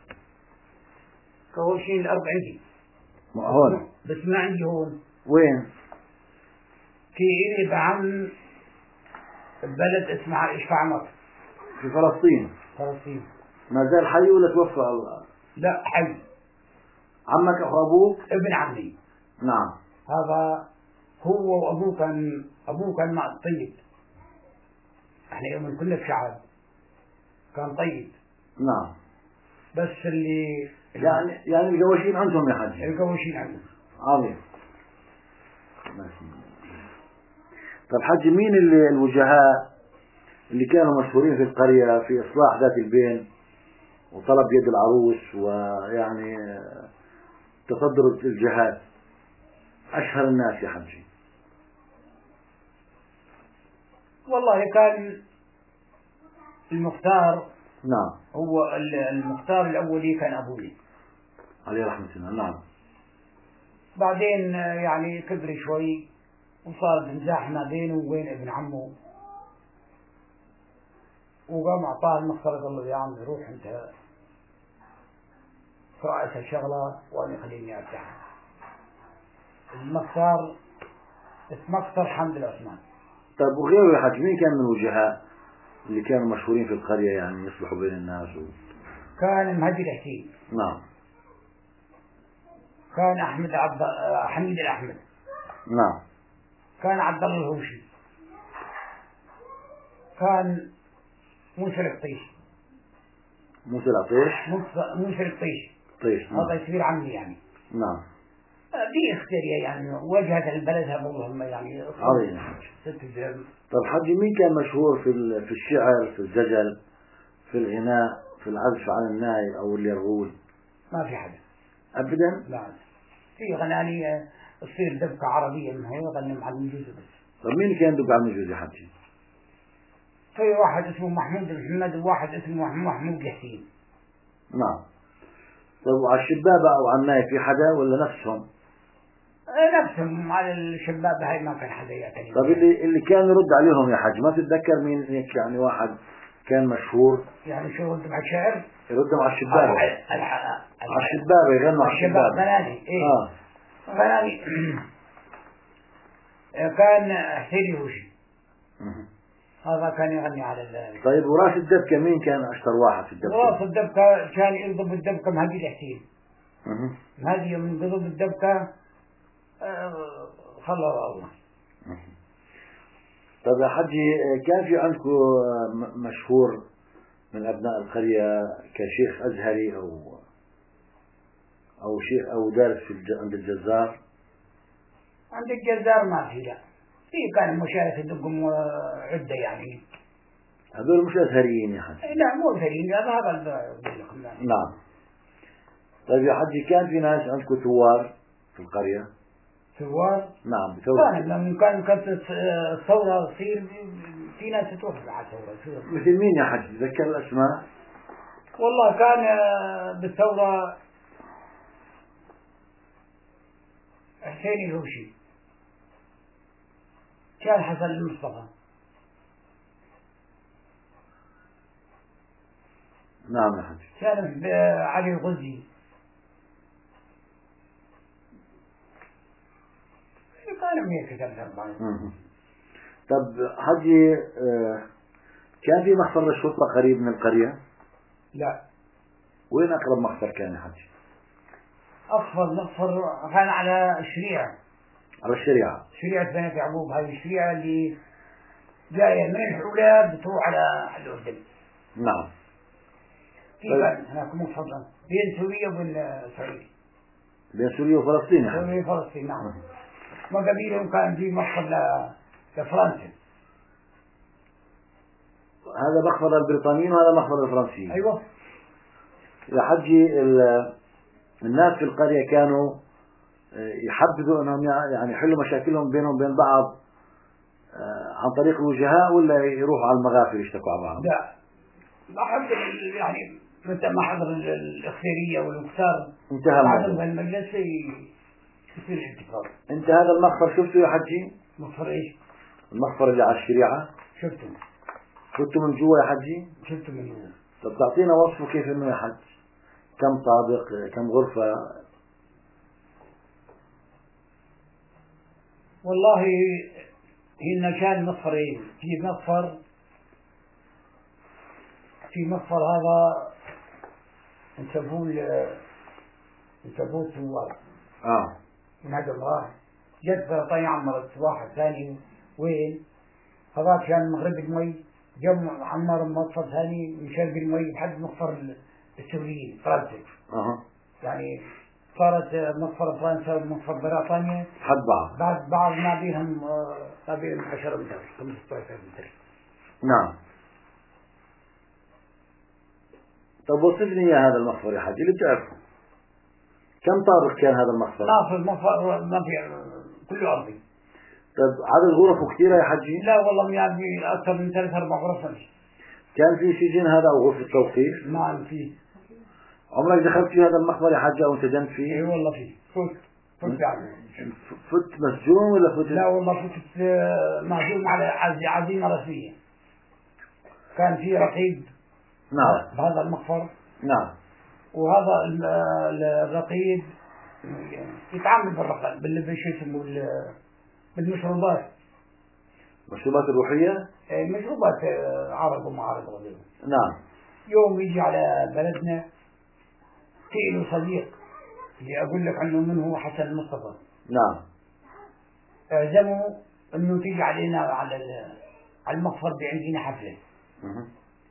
كواشين الارض عندي هون بس ما عندي هون. وين؟ في إلي بعم بلد اسمها إشفعمر في فلسطين. فلسطين. ما زال حي ولا توفى الله؟ لا حي. عمك أو أبوك؟ ابن عمي. نعم. هذا هو وأبوه كان أبوه كان مع طيب. احنا يوم كنا في شعب كان طيب. نعم. بس اللي يعني يعني الجواشين عندهم يا حاج؟ الجواشين عندهم. عظيم. ماشي. طب حاج مين اللي الوجهاء اللي كانوا مشهورين في القرية في إصلاح ذات البين وطلب يد العروس ويعني تصدر الجهاد؟ أشهر الناس يا حجي. والله كان المختار. نعم. هو المختار الأولي كان أبوي عليه رحمة الله. نعم. بعدين يعني كبر شوي وصار نزاح ما بينه وبين ابن عمه وقام أعطاه المختار قال له يا عمي روح أنت في رأس الشغلة وأنا خليني أرتاح. المختار اسمه حمد العثمان. طيب وغيره يا حاج مين كان من الوجهاء اللي كانوا مشهورين في القرية يعني يصلحوا بين الناس و... كان مهدي الحسين. نعم. كان أحمد عبد حميد الأحمد. نعم. كان عبد الله الهوشي. كان موسى القطيش. موسى العطيش. موسى القطيش. طيش. هذا يصير عمي يعني. نعم. دي اختيارية يعني وجهة البلد هم يعني. عظيم. طب حجي مين كان مشهور في في الشعر في الزجل في الغناء في العزف على الناي أو اليرغول؟ ما في حدا أبدا. لا في غناني تصير دبكة عربية من هي غني مع المجوز بس. طب مين كان دبكة على المجوز يا حجي؟ في واحد اسمه محمود محمد وواحد اسمه محمود ياسين. نعم. طب وعلى الشبابة أو على الناي في حدا ولا نفسهم؟ نفسهم على الشباب هاي ما كان حدا يعتني. طب اللي اللي كان يرد عليهم يا حاج ما تتذكر مين هيك يعني واحد كان مشهور يعني شو يرد مع الشعر؟ يرد مع الشباب على الشباب يغنوا على الشباب غناني ايه اه غناني كان حسين الهوشي. هذا كان يغني على ال طيب وراس الدبكة مين كان أشطر واحد في الدبكة؟ راس الدبكة كان يضرب الدبكة مهدي الحسين. أه. مهدي من ضرب الدبكة خلى الله. أه. طيب يا حجي، كان في عندكم مشهور من أبناء القرية كشيخ أزهري أو أو شيخ أو دارس في الج... عند الجزار؟ عند الجزار ما في، لا في كان مشايخ يدقهم عدة يعني. هذول مش أزهريين يا حجي؟ لا مو أزهريين، هذا نعم. طيب يا حجي، كان في ناس عندكم ثوار في القرية؟ ثوار؟ نعم ثوار. كان لما كان كانت الثورة تصير في ناس تروح على الثورة. مثل مين يا حجي؟ ذكر الأسماء. والله كان بالثورة حسين الهوشي، كان حسن المصطفى. نعم يا حجي. كان علي الغزي. كانوا هيك كان. طب حجي، كان في مخفر الشرطة قريب من القرية؟ لا. وين أقرب مخفر كان يا حجي؟ أقرب مخفر كان على الشريعة. على الشريعة. شريعة بنات يعقوب، هذه الشريعة اللي جاية من الحولة بتروح على الأردن. نعم. في كان هناك مخفر بين سوريا وبين إسرائيل. بين سوريا وفلسطين يعني. سوريا وفلسطين نعم. ما قبيلهم كان في مخفر لفرنسا. هذا مخفر البريطانيين وهذا مخفر الفرنسيين. أيوة. يا حجي، الناس في القرية كانوا يحبذوا أنهم يعني يحلوا مشاكلهم بينهم وبين بعض عن طريق الوجهاء، ولا يروحوا على المغافر يشتكوا على بعض؟ لا، ما حضر يعني متى ما حضر الإخبارية والمختار انتهى الموضوع. المجلس يصير احتفال. انت هذا المخفر شفته يا حجي؟ مخفر ايش؟ المخفر اللي على الشريعة. شفته. شفته من جوا يا حجي؟ شفته من جوا. طب تعطينا وصفه كيف انه يا حج؟ كم طابق، كم غرفة؟ والله هنا كان مخفرين، في مخفر في مخفر هذا نسموه نسموه ثوار. اه. من هذا الله جت سرطان عمرت واحد ثاني وين؟ هذاك كان مغرب المي، جم عمر مخفر ثاني من شرق المي لحد مخفر السوريين فرنسا. اها. يعني صارت مخفر فرنسا ومخفر بريطانيا حد بعض. بعد بعض ما بينهم ما بينهم عشرة متر خمسة عشر متر. نعم. طب وصفني يا هذا المخفر يا حجي اللي بتعرفه. كم طابق كان هذا المخفر؟ لا، في المخفر ما في، كله أرضي. طب عدد غرفه كثيرة يا حجي؟ لا والله يعني أكثر من ثلاث أربع غرف. كان في سجن هذا أو غرفة توقيف؟ نعم في. عمرك دخلت في هذا المخبر يا حجي أو انسجنت فيه؟ اي والله فيه. فت فت يعني. فت مسجون ولا فت؟ لا والله فت معزوم على عزيمة رسمية. كان في رقيب. نعم. بهذا المخفر. نعم. وهذا الرقيب يتعامل بالرقم باللي شو يسموه بالمشروبات. مشروبات الروحية؟ مشروبات عرب وما عرب وغيره. نعم. يوم يجي على بلدنا في له صديق اللي أقول لك عنه من هو حسن المصطفى. نعم. اعزموا إنه تيجي علينا على على المخفر عندنا حفلة. أه.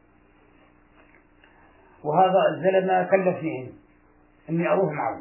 وهذا الزلمة كلفني إني أروح معه.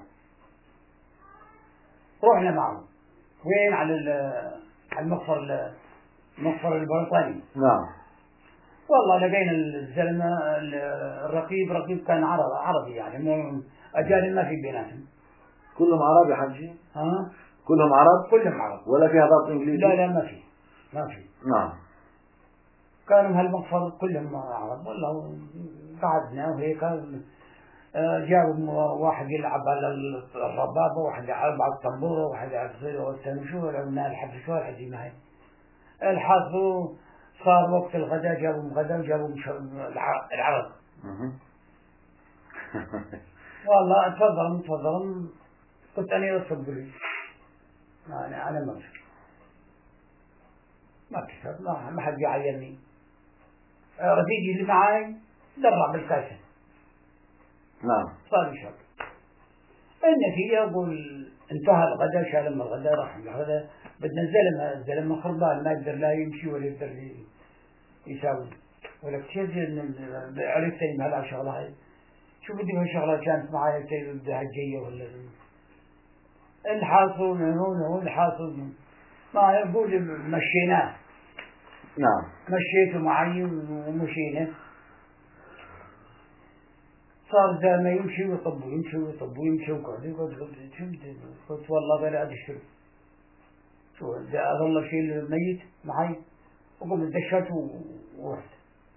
رحنا معه. وين؟ على المخفر المخفر البريطاني. نعم. والله لقينا الزلمة الرقيب رقيب كان عربي عربي يعني مو أجانب ما في بيناتهم. كلهم عرب يا حجي؟ ها؟ كلهم عرب؟ كلهم عرب. ولا في ضابط إنجليزي؟ لا لا ما في ما في. نعم. كانوا هالمقفر كلهم عرب. والله قعدنا وهيك جابوا واحد يلعب على الربابة، واحد يلعب على الطنبورة، واحد يلعب على التنشور، لعبنا الحفل شو الحزيمة هاي. الحظ صار وقت الغداء، جابوا غداء وجابوا العرض. والله تفضل تفضل. كنت أنا أصبري أنا أنا ما في ما كسر ما ما حد يعيني. رفيقي اللي معاي درع بالكاسة. نعم. صار يشرب. النتيجة أقول انتهى الغداء، شال من الغداء راح من الغداء، بدنا الزلمة الزلمة خربان ما يقدر لا يمشي ولا يقدر يساوي ولا كثير. عرفت إن هذا شغلة هاي شو بدي في شغلة كانت معي بدها جاية ولا الحاصل من هون وهون الحاصل ما يقول مشيناه. نعم. مشيته معي ومشينا، صار زي ما يمشي ويطب ويمشي ويطب ويمشي وقعد يقعد قلت والله بلا أدشر شو إذا أظل شيء الميت معي وقمت دشت ورحت.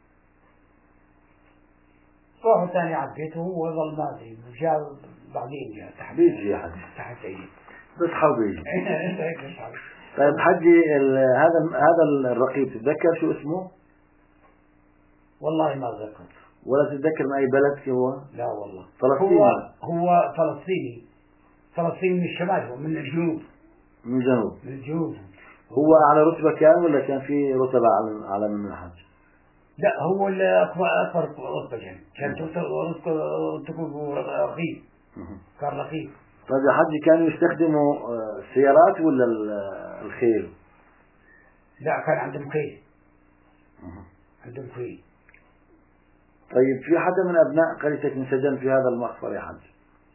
روح ثاني عبيته وظل ماضي جاء بعدين جاء تحت بيجي يا حاج تحت أيدي بس حبيبي. طيب حجي هذا هذا الرقيب تتذكر شو اسمه؟ والله ما أتذكر. ولا تتذكر من أي بلد هو؟ لا والله. فلسطيني. هو هو فلسطيني. فلسطيني من الشمال، هو من الجنوب. من الجنوب. من الجنوب. هو على رتبة كان ولا كان في رتبة على على من الحج؟ لا هو الأكبر أكبر رتبة كان كانت رتبة رقيب. كان رقيب. طيب يا حجي كانوا يستخدموا السيارات ولا الخيل؟ لا كان عندهم خيل. عندهم خيل. طيب في حدا من أبناء قريتك انسجن في هذا المقبر يا حج؟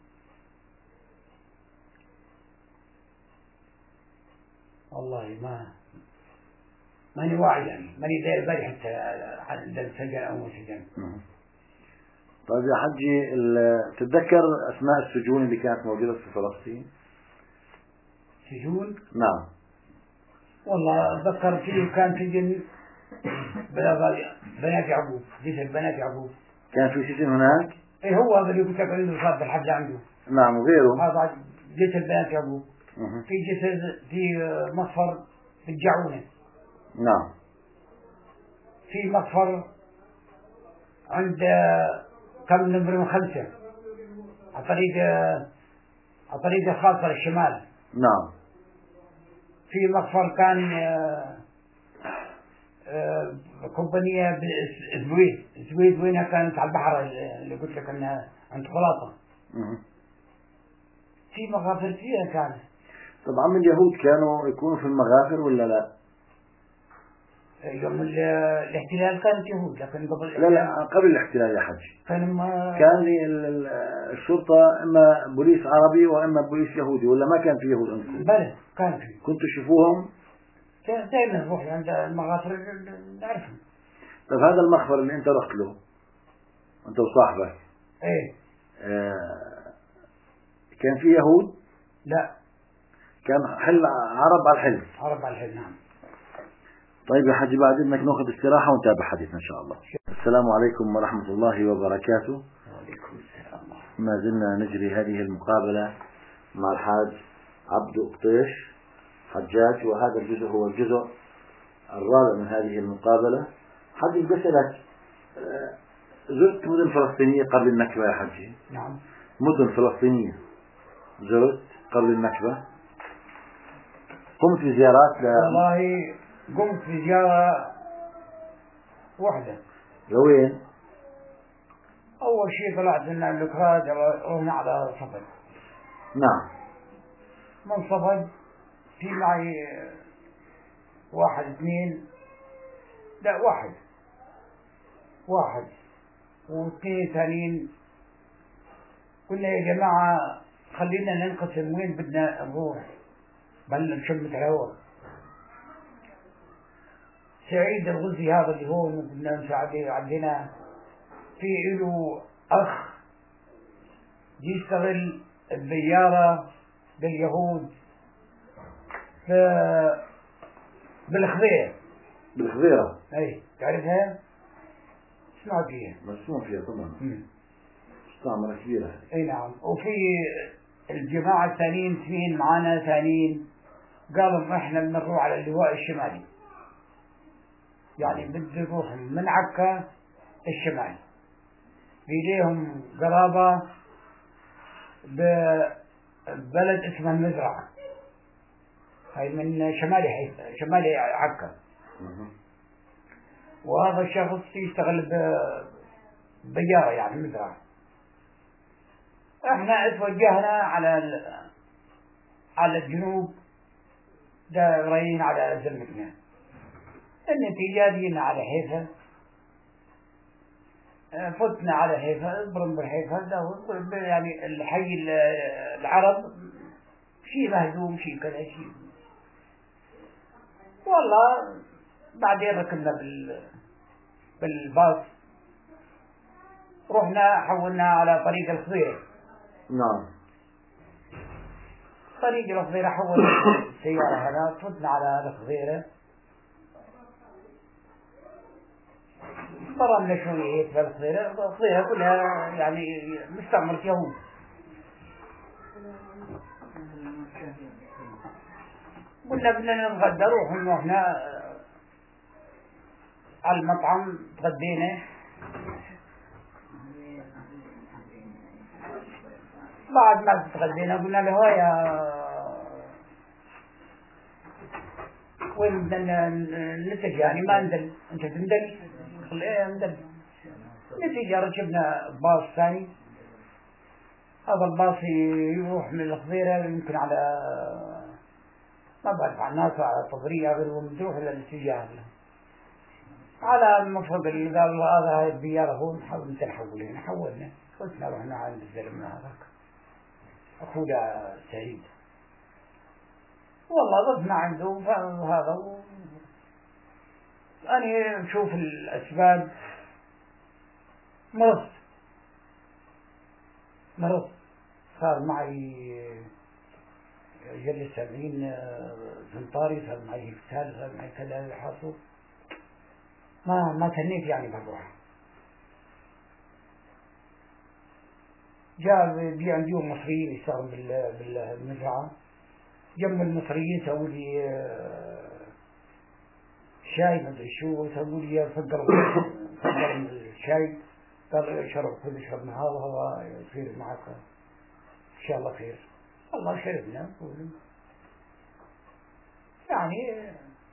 والله ما ماني واعي يعني ماني داير بالي حتى حدا سجن أو ما سجن. طيب يا حجي تتذكر أسماء السجون اللي كانت موجودة في فلسطين؟ سجون؟ نعم. والله أتذكر فيه كان سجن بنات يعقوب، جسد بنات يعقوب. كان في سجن هناك؟ إيه هو هذا اللي قلت لك عنده صار بالحج عنده. نعم وغيره؟ هذا جسد بنات يعقوب. في جسد في مصفر بالجعونة. نعم. في مصفر عند كم نمبر خمسة على طريق على طريق الخاصة للشمال. نعم. في مصفر كان كومبانية بالزويد. الزويد وينها كانت على البحر اللي قلت لك انها عند خلاطة. في مغافر فيها كانت. طبعا اليهود كانوا يكونوا في المغافر ولا لا؟ يوم الاحتلال كانت يهود لكن قبل لا لا قبل الاحتلال يا حج كان ما كان الشرطة اما بوليس عربي واما بوليس يهودي ولا ما كان في يهود عندكم؟ بلى كان في. كنتوا تشوفوهم؟ كان دائما نروح عند المغافر نعرفهم. طيب هذا المخفر اللي انت رحت له انت وصاحبك ايه آه كان في يهود؟ لا كان حل عرب على الحل. عرب على الحل نعم. طيب يا حجي بعد إذنك نأخذ استراحة ونتابع حديثنا إن شاء الله. السلام عليكم ورحمة الله وبركاته. وعليكم السلام. ما زلنا نجري هذه المقابلة مع الحاج عبد قطيش حجاج، وهذا الجزء هو الجزء الرابع من هذه المقابلة. حجي بسألك زرت مدن فلسطينية قبل النكبة يا حجي؟ نعم. مدن فلسطينية زرت قبل النكبة؟ قمت بزيارات ل... والله قمت بزيارة واحدة. لوين؟ أول شيء طلعت من الكراد رحنا على صفد. نعم. من صفد في معي واحد اثنين لا واحد واحد واثنين ثانيين. قلنا يا جماعة خلينا ننقسم وين بدنا نروح بل نشم الهواء. سعيد الغزي هذا اللي هو بدنا نساعده عندنا في له أخ يشتغل البيارة باليهود في بالخضيرة. بالخضيرة؟ اي تعرفها؟ اسمع فيها. مسموع فيها طبعا. امم مستعمرة كبيرة. اي نعم. وفي الجماعة الثانيين اثنين معانا ثانيين قالوا احنا بنروح على اللواء الشمالي، يعني بده يروح من عكا الشمال بيليهم قرابة ببلد اسمه المزرعة، هاي من شمالي حيفا شمالي عكا. وهذا الشخص يشتغل بجارة يعني مزرعة. احنا اتوجهنا على على الجنوب دايرين على زمتنا. النتيجة جينا على حيفا، فتنا على حيفا، برمبر حيفا يعني الحي العرب شيء مهزوم شيء كذا شيء. والله بعدين ركبنا بال بالباص، رحنا حولنا على طريق الخضيرة. نعم. طريق الخضيرة حولنا السيارة هذا، فتنا على الخضيرة، ضربنا شوية في الخضيرة. الخضيرة كلها يعني مستعمرة يهود. قلنا بدنا نتغدى، روحنا احنا على المطعم تغدينا. بعد ما تغدينا قلنا له يا وين بدنا نتجه يعني ما ندل، انت تندل؟ قال ايه ندل. نتيجة ركبنا باص ثاني، هذا الباص يروح من الخضيرة يمكن على ما بعرف على الناس على الطبرية غير ومتروح إلى الاتجاه له. على المفروض اللي قال له هذا هاي الديارة هون نحاول نحول هنا، حولنا قلنا رحنا عند الزلمة هذاك أخونا سعيد. والله ضفنا عنده وهذا و... أنا نشوف الأسباب مرض مرض صار معي جلس سبعين زنطاري، صار معي اغتال، صار معي كذا حاصل، ما ما تنيت يعني بروح. جاء بي عندهم مصريين يشتغلوا بالمزرعة، جنب المصريين سووا لي شاي ما ادري شو، سووا لي فقروا فقروا الشاي، قال شرب خذ اشرب من هذا هذا يصير معك ان شاء الله خير. والله شربنا يعني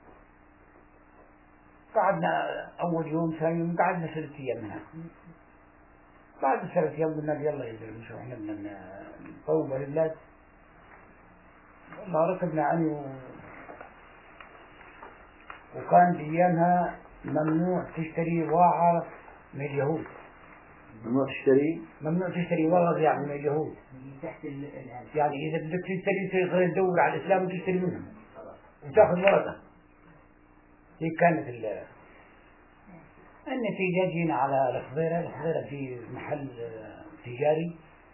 قعدنا اول يوم ثاني يوم قعدنا ثلاث ايام هناك. بعد ثلاث ايام قلنا يلا يا زلمه شو احنا بدنا نطوب لله. والله ركبنا عني و... وكان بايامها ممنوع تشتري واعر من اليهود. ممنوع تشتري؟ ممنوع تشتري ورق يعني من اليهود. يعني إذا بدك تشتري تدور على الإسلام وتشتري منهم وتأخذ ورقة. هي كانت ال النتيجة جينا على الخضيرة. الخضيرة في محل تجاري.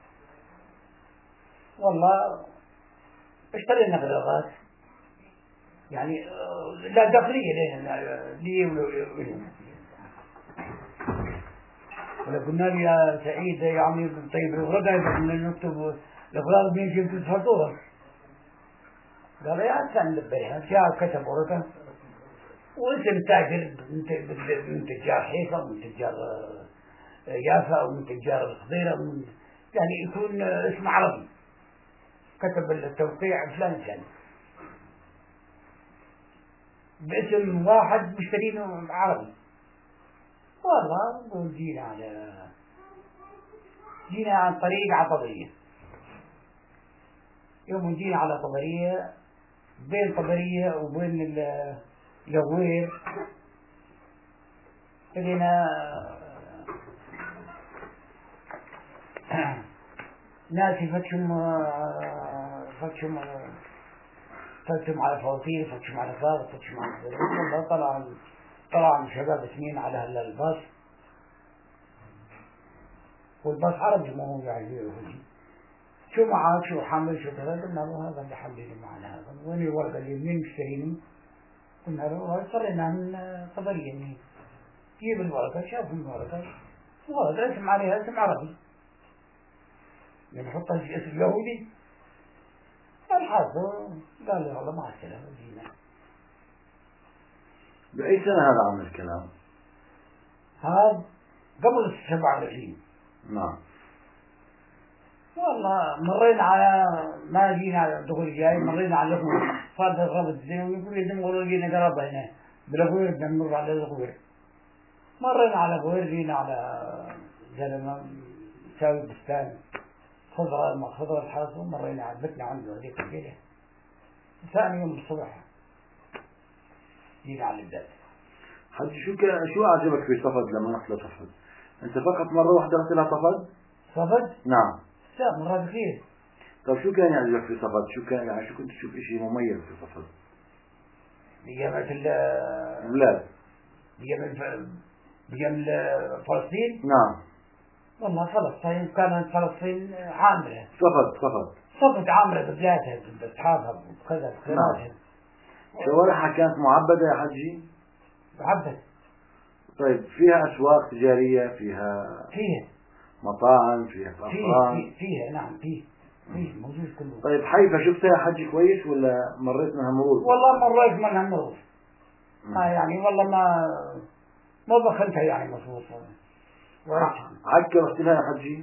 والله اشترينا غراضات يعني لا داخلية لي ولهم. ولا قلنا له يا سعيد يا عمي طيب الورقة بدنا نكتب الأغراض مين جبتوا تحطوها؟ قال يا كان لبيها. جاء كتب ورقة واسم تاجر من تجار حيفا ومن تجار يافا ومن تجار الخضيرة، يعني يكون اسم عربي. كتب التوقيع فلان فلان باسم واحد مشترينه عربي. والله جينا على جينا عن طريق عطبرية. يوم جينا على طبرية، بين طبرية وبين الغوير لقينا ناس يفتشم فتشم فتشم على فواتير، فتشم على فاض، فتشم على فواتير. والله طلع طلع شباب اثنين على الباص، والباص عربي ما هو يعني يهودي. شو معاك شو حامل شو كذا؟ قلنا له هذا اللي حملني معنا هذا. وين الورقة اللي منين مشتريني؟ قلنا له اضطرينا من طبرية مني. جيب الورقة، شافوا الورقة ورقة اسم عليها اسم عربي، يعني حطها في اسم يهودي. الحاصل قال لي والله مع السلامة جينا. بأي سنة هذا عام الكلام؟ هذا قبل السبعة وعشرين. نعم. والله مرينا على ما جينا على الدخول جاي، مرينا على الغوير. صار الرابط زين ويقول لي زين والله جينا قرابة هنا بالغوير، بدنا نمر على الغوير. مرينا على غوير، على زلمة مساوي بستان خضرة، ما خضرة الحرس، ومرينا على بيتنا عنده هذيك الليلة. ثاني يوم الصبح جينا على البلاد. حجي شو كان شو أعجبك في صفد لما رحت لصفد؟ أنت فقط مرة واحدة رحت لها صفد؟ صفد؟ نعم. لا مرات كثير. طيب شو كان يعجبك في صفد؟ شو كان يعني شو كنت تشوف إشي مميز في صفد؟ بجامعة البلاد. بجامعة بجامعة فلسطين؟ نعم. والله فلسطين كانت فلسطين عامرة. صفد صفد. صفد عامرة ببلادها بأصحابها وكذا بخيراتها. شوارعها كانت معبدة يا حجي؟ معبد. طيب فيها أسواق تجارية، فيها فيها مطاعم، فيها أفران؟ فيها فيها نعم فيه فيه موجود كله. طيب حيفا شفتها يا حجي كويس ولا مريت منها مرور؟ والله مريت منها مرور. ما يعني والله ما ما بخلتها يعني مضبوط. ورحت عكا رحت لها يا حجي؟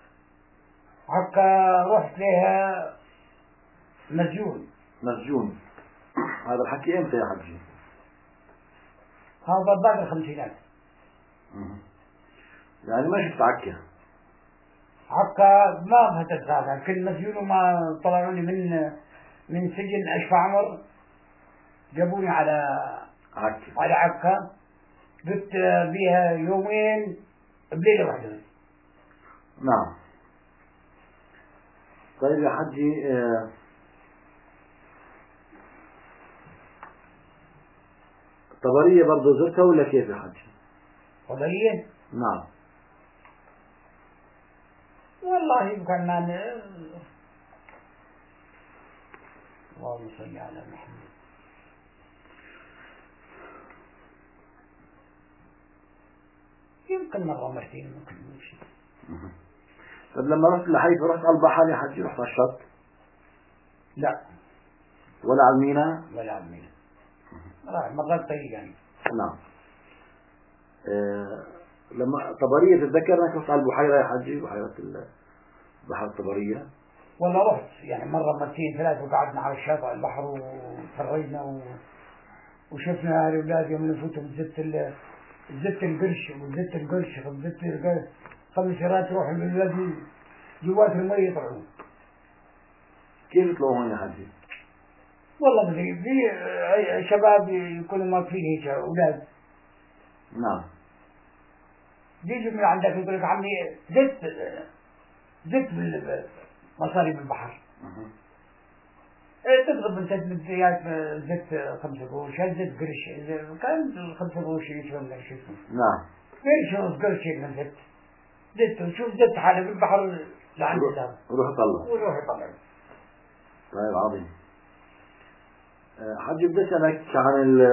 عكا رحت لها مسجون. مسجون. هذا الحكي امتى يا حجي؟ هذا بعد الخمسينات. يعني ما شفت عكا؟ عكا ما بهتت هذا، كل مسجون وما طلعوا لي من من سجن أشفى عمر، جابوني على عكا. على عكا، بت بيها يومين بليلة واحدة. نعم. طيب يا حجي آه طبرية برضو زرتها ولا كيف يا حجي؟ طبرية؟ نعم. والله كان ما اللهم صل على محمد. يمكن مرة مرتين ممكن نمشي. طب لما رحت لحيفا رحت على البحر يا حجي؟ رحت على الشط؟ لا. ولا على الميناء؟ ولا على الميناء. راح مرات طريق يعني. نعم. آه لما طبرية تتذكر انك رحت على البحيرة يا حجي؟ بحيرة البحر الطبرية؟ والله رحت يعني مرة مرتين ثلاث، وقعدنا على الشاطئ البحر وتفرجنا و... وشفنا الأولاد يوم نفوتوا بزت ال... زت القرش وزت القرش وزت القرش خمس سنوات يروحوا الأولاد جوات المية يطلعون. كيف يطلعوا هون يا حجي؟ والله بدري في شباب يكونوا ماكفين هيك أولاد. نعم. بيجوا من عندك يقول لك عمي زت زت مصاري بالبحر. تضرب انت بالزيات زت خمسة قروش، زت قرش، كان الخمسة قروش يشوف لك شو اسمه. نعم. قرش ونص قرش من زت. زت وشوف زت حاله بالبحر لعند الله. وروح يطلع. وروح يطلع. طيب عظيم. حجي بدي اسألك عن ال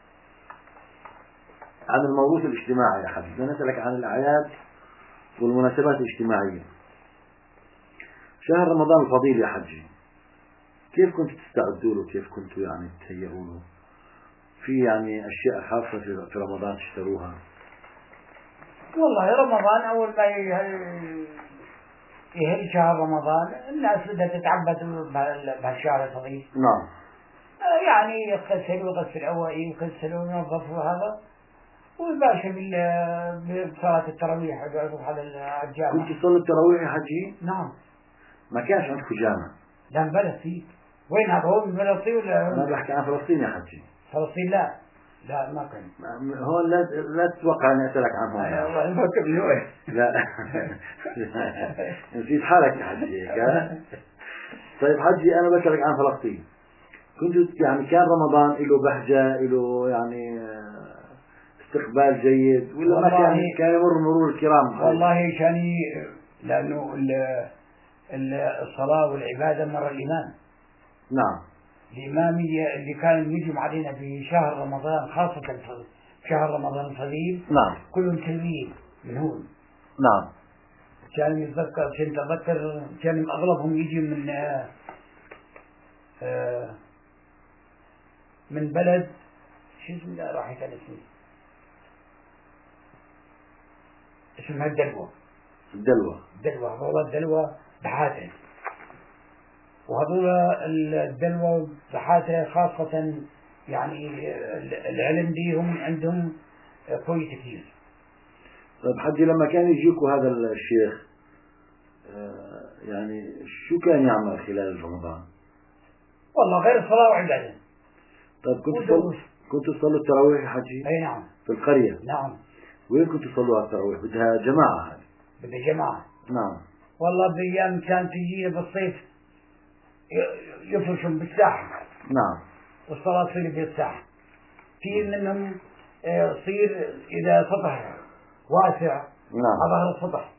عن الموروث الاجتماعي يا حجي، بدي اسألك عن الأعياد والمناسبات الاجتماعية. شهر رمضان الفضيل يا حجي، كيف كنتوا تستعدوا له؟ كيف كنتوا يعني تهيئوا له؟ في يعني أشياء خاصة في رمضان تشتروها؟ والله رمضان أول ما يهل شهر رمضان الناس بدها تتعبد بهالشهر الفضيل. نعم. يعني يغسلوا غسل أوائي ويغسلوا وينظفوا هذا ويباشر بصلاة التراويح يروح على الجامع. كنت تصلي التراويح يا حجي؟ نعم. ما كانش عندكم جامع؟ لا بلد فيه. وين هذا هو من فلسطين ولا؟ أنا بحكي عن فلسطين يا حجي. فلسطين لا لا ما كان. هون لا لا تتوقع اني اسالك عن هون. والله ما كان من وين. لا نسيت حالك يا حجي هيك. طيب حجي انا بسالك عن فلسطين، كنت يعني كان رمضان له بهجة، له يعني استقبال جيد ولا ما كان كان يمر مرور الكرام؟ والله كان لانه الصلاة والعبادة مر الإمام. نعم. الإمامية اللي كانوا يجوا علينا في شهر رمضان خاصة في شهر رمضان الفضيل. نعم. كلهم تلميذ من هون. نعم. كان يتذكر كنت أتذكر كان أغلبهم يجي من آه آه من بلد شو اسمه راح كان اسمه اسمها الدلوة. الدلوة. الدلوة هذول الدلوة بحاتة، وهذول الدلوة بحاتة خاصة يعني العلم ديهم عندهم كويس كثير. طيب حجي لما كان يجيكوا هذا الشيخ يعني شو كان يعمل خلال رمضان؟ والله غير الصلاة وعبادة. طيب كنتوا تصلوا كنتوا تصلوا التراويح يا حجي؟ أي نعم. في القرية؟ نعم. وين كنتوا تصلوا التراويح؟ بدها جماعة هذه؟ بدها جماعة. نعم. والله بأيام كان تجينا بالصيف يفرشون بالساحة. نعم. والصلاة تصير بالساحة. في منهم يصير إذا سطح واسع. نعم. على ظهر السطح.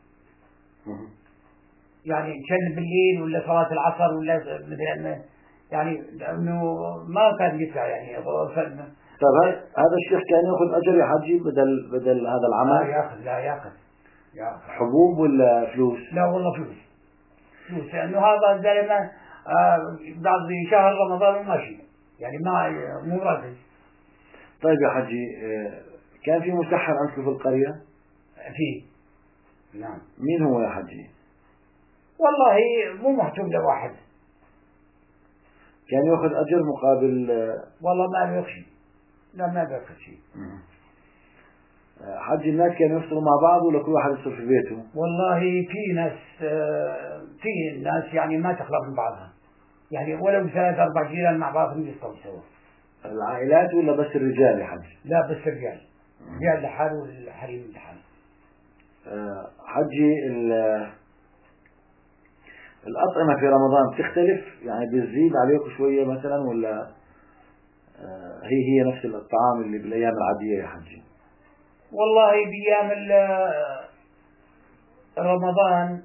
يعني كان بالليل ولا صلاة العصر ولا مثلا يعني انه ما كان يدفع يعني. طيب هذا الشيخ كان ياخذ اجر يا حجي بدل بدل هذا العمل؟ لا ياخذ لا ياخذ ياخذ حبوب ولا فلوس؟ لا والله فلوس فلوس لانه هذا الزلمه آه بعد شهر رمضان ماشي يعني ما مو راتب. طيب يا حجي كان في مسحر عندكم في القريه؟ في. نعم. مين هو يا حجي؟ والله مو محتوم لواحد. كان ياخذ اجر مقابل؟ والله ما بياخذ شيء. لا ما بياخذ شيء. حجي الناس كانوا يفطروا مع بعض ولا كل واحد يفطر في بيته؟ والله في ناس في ناس يعني ما تخلق من بعضها يعني ولو ثلاث اربع جيران مع بعضهم يفطروا سوا. العائلات ولا بس الرجال يا حجي؟ لا بس الرجال. الرجال لحاله والحريم لحاله. حجي الأطعمة في رمضان تختلف يعني بتزيد عليكم شوية مثلا ولا هي هي نفس الطعام اللي بالأيام العادية يا حجي؟ والله بأيام رمضان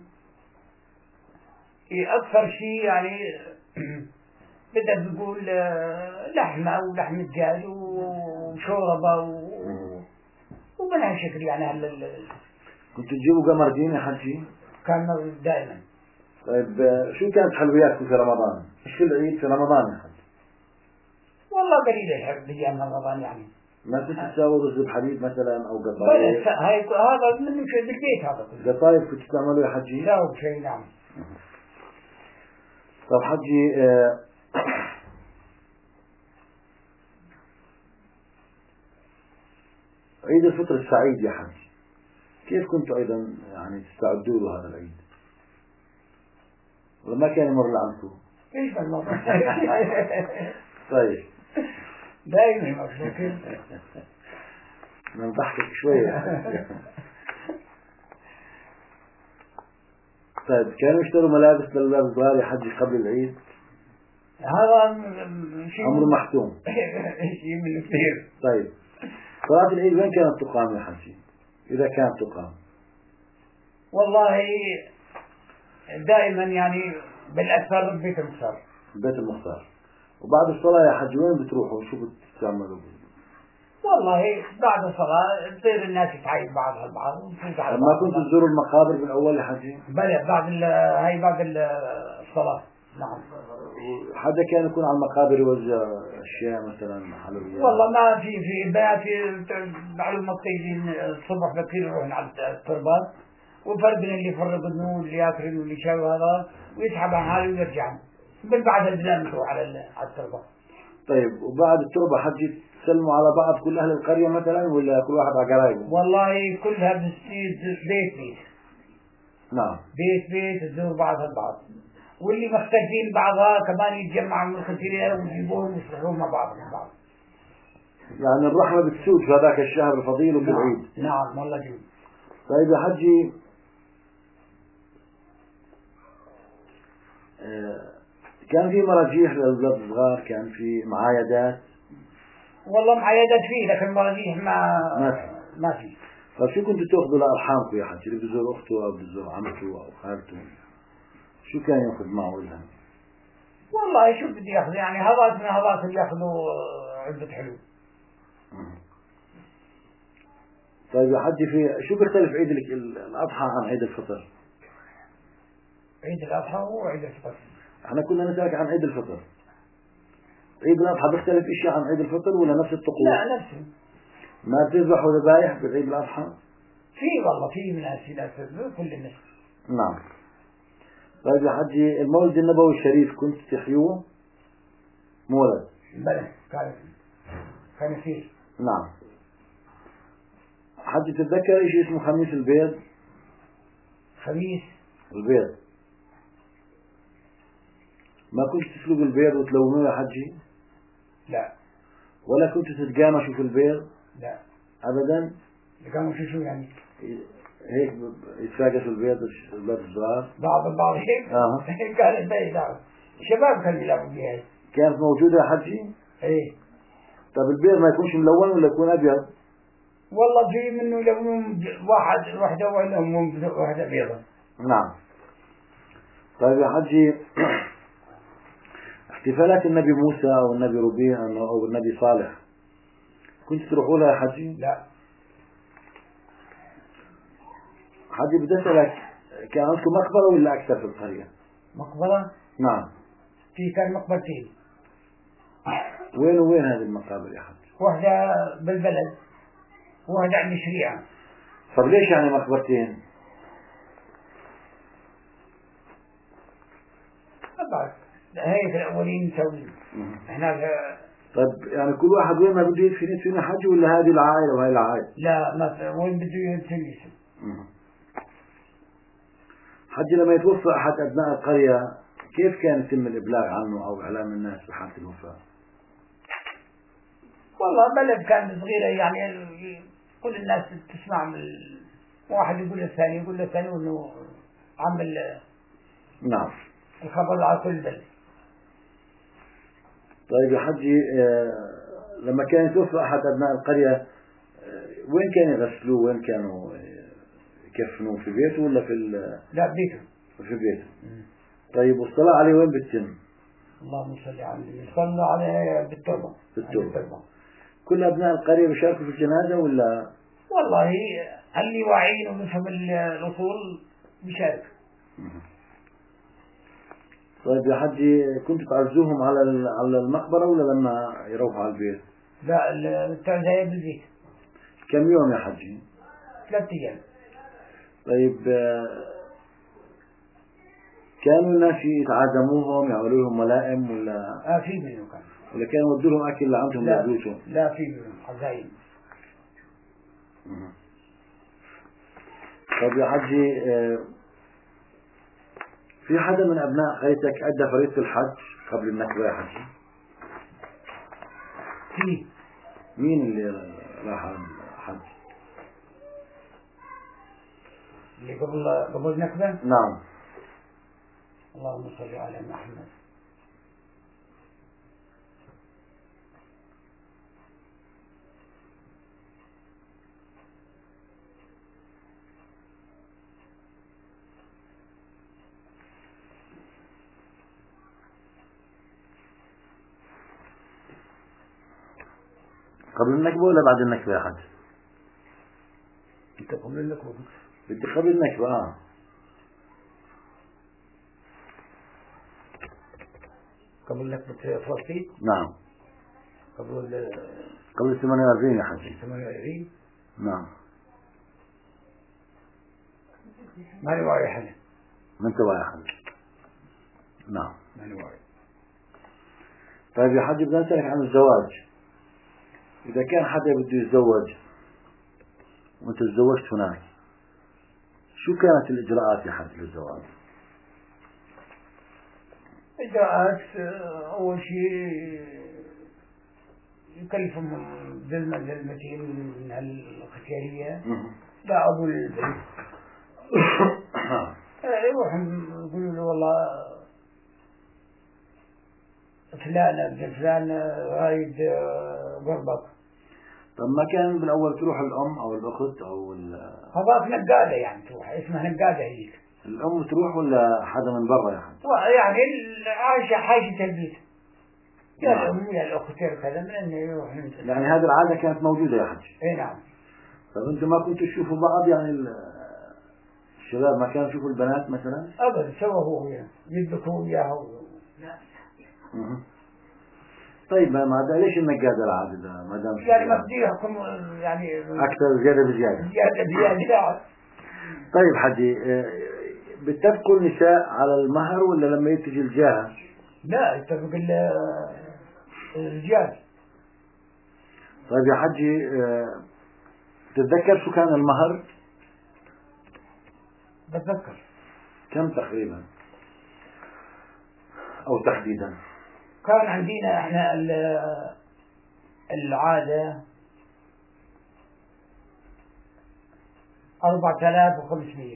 أكثر شيء يعني بدك نقول لحمة ولحم الدجاج وشوربة ومن هالشكل يعني هال. كنتوا تجيبوا قمر دين يا حجي؟ كان دائما. طيب شو كانت حلوياتكم في رمضان؟ ايش في العيد في رمضان يا حجي؟ والله قليل بأيام رمضان يعني. ما كنت تساووا رز بحليب مثلا او قطايف؟ هاي هذا منه شيء بالبيت هذا كله. قطايف كنتوا تعملوا يا حجي؟ لا شيء نعم. طب حجي آه عيد الفطر السعيد يا حجي كيف كنتوا ايضا يعني تستعدوا له هذا العيد؟ ولا ما كان يمر لعنكم؟ ايش بالموضوع؟ طيب دائما مبسوطين. نضحكك شوية. طيب كانوا يشتروا ملابس للأولاد الصغار يا حجي قبل العيد؟ هذا شيء أمر محتوم. شيء من كثير. طيب صلاة العيد وين كانت تقام يا حجي؟ إذا كانت تقام؟ والله دائما يعني بالأكثر ببيت المختار. بيت المختار. وبعد الصلاة يا حجي وين بتروحوا شو بتعملوا؟ والله بعد الصلاة تصير الناس تعايد بعضها البعض. ما كنتوا تزوروا المقابر بالأول يا حجي؟ بلى بعد هاي بعد الصلاة. نعم. حدا كان يكون على المقابر يوزع أشياء مثلا حلويات؟ والله ما في في بيات بعد المطيبين الصبح بكير يروحون على التربات وفرق بين اللي يفرق النور اللي ياكل واللي يشاوي هذا ويسحب عن حاله ويرجع من بعد البلاد تروح على على التربة. طيب وبعد التربة حجي تسلموا على بعض كل أهل القرية مثلا ولا كل واحد على قرايبه؟ والله كلها بتصير بيت بيت. نعم. بيت بيت تزور بعضها البعض واللي مختلفين بعضها كمان يتجمعوا من الختيرة ويجيبوهم ويصلحوهم مع بعضهم بعض. يعني الرحمة بتسود في هذاك الشهر الفضيل وبالعيد. نعم. نعم والله جميل. طيب يا حجي آه كان في مراجيح للأولاد الصغار كان في معايدات؟ والله معايدات فيه لكن مراجيح ما ما في. ما في. طيب شو كنتوا تاخذوا لأرحامكم يا حجي اللي بزور أخته أو بزور عمته أو خالته شو كان ياخذ معه لها؟ والله شو بدي ياخذ يعني هذاك من هذاك اللي ياخذوا عدة حلو. طيب يا حجي في شو بيختلف عيد الأضحى عن عيد الفطر؟ عيد الأضحى هو عيد الفطر. احنا كنا نسألك عن عيد الفطر. عيد الأضحى بيختلف إشي عن عيد الفطر ولا نفس الطقوس؟ لا نفسه. ما بتذبحوا ذبايح بالعيد الأضحى؟ في والله في من الناس كل الناس. نعم. طيب يا حجي المولد النبوي الشريف كنت تحيوه؟ مولد؟ بلى كان كان فيه. نعم. حد تتذكر شيء اسمه خميس البيض؟ خميس البيض ما كنت تسلق البيض وتلونوه يا حجي؟ لا. ولا كنت تتقامشوا في البيض؟ لا أبدا. تقامشوا شو يعني؟ هيك يتفاقسوا البيض البيض الصغار بعض البعض هيك. اه كانت بيضاء شباب كانوا يلعبوا بها. كانت موجودة يا حجي؟ ايه. طب البيض ما يكونش ملون ولا يكون أبيض؟ والله في منه لونهم واحد واحدة ولا واحدة بيضة. نعم. طيب يا حجي احتفالات النبي موسى أو النبي ربيع أو النبي صالح كنت تروحوا لها يا حجي؟ لا. حجي بدي أسألك كان عندكم مقبرة ولا أكثر في القرية؟ مقبرة؟ نعم. في كان مقبرتين. وين وين هذه المقابر يا حجي؟ واحدة بالبلد وواحدة عند الشريعة. طب ليش يعني مقبرتين؟ بعد هيك الأولين مسوين. احنا طيب يعني كل واحد وين ما بده يدفن يدفن حج ولا هذه العائلة وهي العائلة؟ لا ما وين بده يدفن يدفن. حج لما يتوفى أحد أبناء القرية كيف كان يتم الإبلاغ عنه أو إعلام الناس بحالة الوفاة؟ والله بلد كان صغيرة يعني كل الناس تسمع من واحد يقول للثاني يقول للثاني إنه عمل. نعم. الخبر على كل بلد. طيب يا حجي آه لما كان يتوفى أحد أبناء القرية آه وين كانوا يغسلوه وين كانوا يكفنوه في بيته ولا في لا بيته في بيته. طيب والصلاة عليه وين بتتم؟ اللهم صل على النبي صلوا عليه بالتربة. بالتربة. كل أبناء القرية بيشاركوا في الجنازة ولا؟ والله اللي واعيين ونفهم الأصول بيشارك. طيب يا حجي كنت تعزوهم على على المقبرة ولا لما يروحوا على البيت؟ لا التعزية بالبيت. كم يوم يا حجي؟ ثلاث أيام. طيب كانوا الناس يتعازموهم يعملوا لهم ملائم ولا؟ آه في منه كان. ولا كانوا يودوا لهم أكل لعندهم لبيوتهم؟ لا في منهم عزايم. طيب يا حجي في حدا من أبناء قريتك أدى فريضة الحج قبل النكبة يا حجي؟ في. مين اللي راح الحج؟ اللي قبل قبل النكبة؟ نعم. اللهم صل على محمد. قبل النكبة ولا بعد النكبة يا حج؟ أنت قبل النكبة. بدي قبل النكبة آه. قبل نكبة فلسطين؟ نعم. قبل قبل ثمانية وأربعين يا حجي. ثمانية وأربعين؟ نعم. ماني واعي حدا. ما أنت واعي حجي. نعم. ماني واعي. طيب يا حجي بدي أسألك عن الزواج. إذا كان حدا بده يتزوج وأنت تزوجت هناك شو كانت الإجراءات يا حجي للزواج؟ إجراءات أول شيء يكلفهم ذلمة ذلمتين من الختيارية لا أبو البيت. يروحون يقولوا له والله فلان ابن فلان رايد قربك. طب ما كان بالأول تروح الأم أو الأخت أو ال هذاك نقادة يعني تروح اسمها نقادة هيك. الأم تروح ولا حدا من برا يا حج؟ يعني عايشة حاجة البيت يا الأم يا الأخت يا كذا من إنه يروح. يعني هذه العادة كانت موجودة يا حج؟ إيه نعم. طب أنتم ما كنتوا تشوفوا بعض يعني الشباب ما كانوا يشوفوا البنات مثلا؟ أبدا سوى هو وياه يدك هو وياها. طيب ما ما ليش النقادة العادة ده ما دام يعني ما بدي يحكم يعني أكثر زيادة بزيادة. زيادة بزيادة. طيب حجي بتتفقوا النساء على المهر ولا لما يتجي الجاهة؟ لا يتفق الرجال. طيب يا حجي تتذكر شو كان المهر؟ بتذكر. كم تقريبا أو تحديدا؟ كان عندنا احنا العادة أربعة آلاف وخمسمية،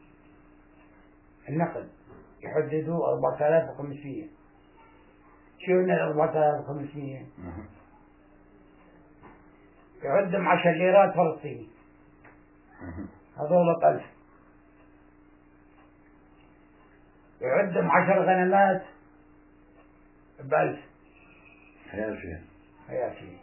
النقد يحددوا أربعة آلاف وخمسمية. شو هن الأربعة آلاف وخمسمية؟ يعدم عشر ليرات فلسطيني، هذول ألف. يعدم عشر غنمات بألف. هيا هيا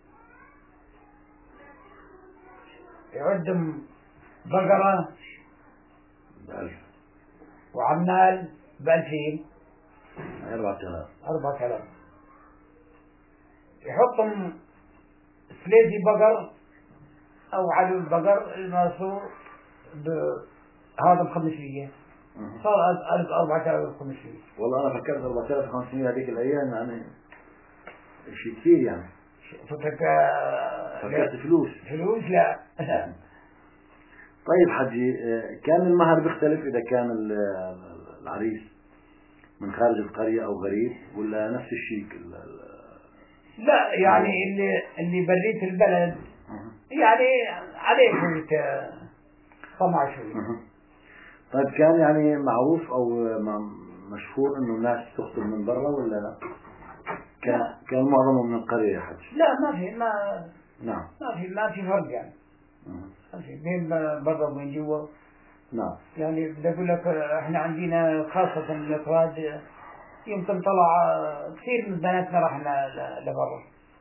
يعدم بقرة بألف وعمال بألفين، أربعة آلاف. أربعة آلاف. يحطم سليتي بقر أو علو البقر المنصور بهذا بخمسمية، صار ألف أربعة آلاف وخمسمية. والله أنا فكرت أربعة آلاف وخمسمية هذيك الأيام يعني شيء كثير يعني. فكرت فكرت فلوس. فلوس لا. طيب حجي، كان المهر بيختلف إذا كان العريس من خارج القرية أو غريب ولا نفس الشيء؟ لا يعني اللي اللي بريت البلد يعني عليه شوية طمع شوية. طيب كان يعني معروف أو مشهور إنه الناس تخطب من برا ولا لا؟ كان لا. كان معظمهم من القرية يا حج؟ لا ما في ما نعم ما في ما في فرق يعني. ما في بين برا وبين جوا. نعم. يعني بدي أقول لك إحنا عندنا خاصة الأفراد يمكن طلع كثير من بناتنا رحنا لبرا.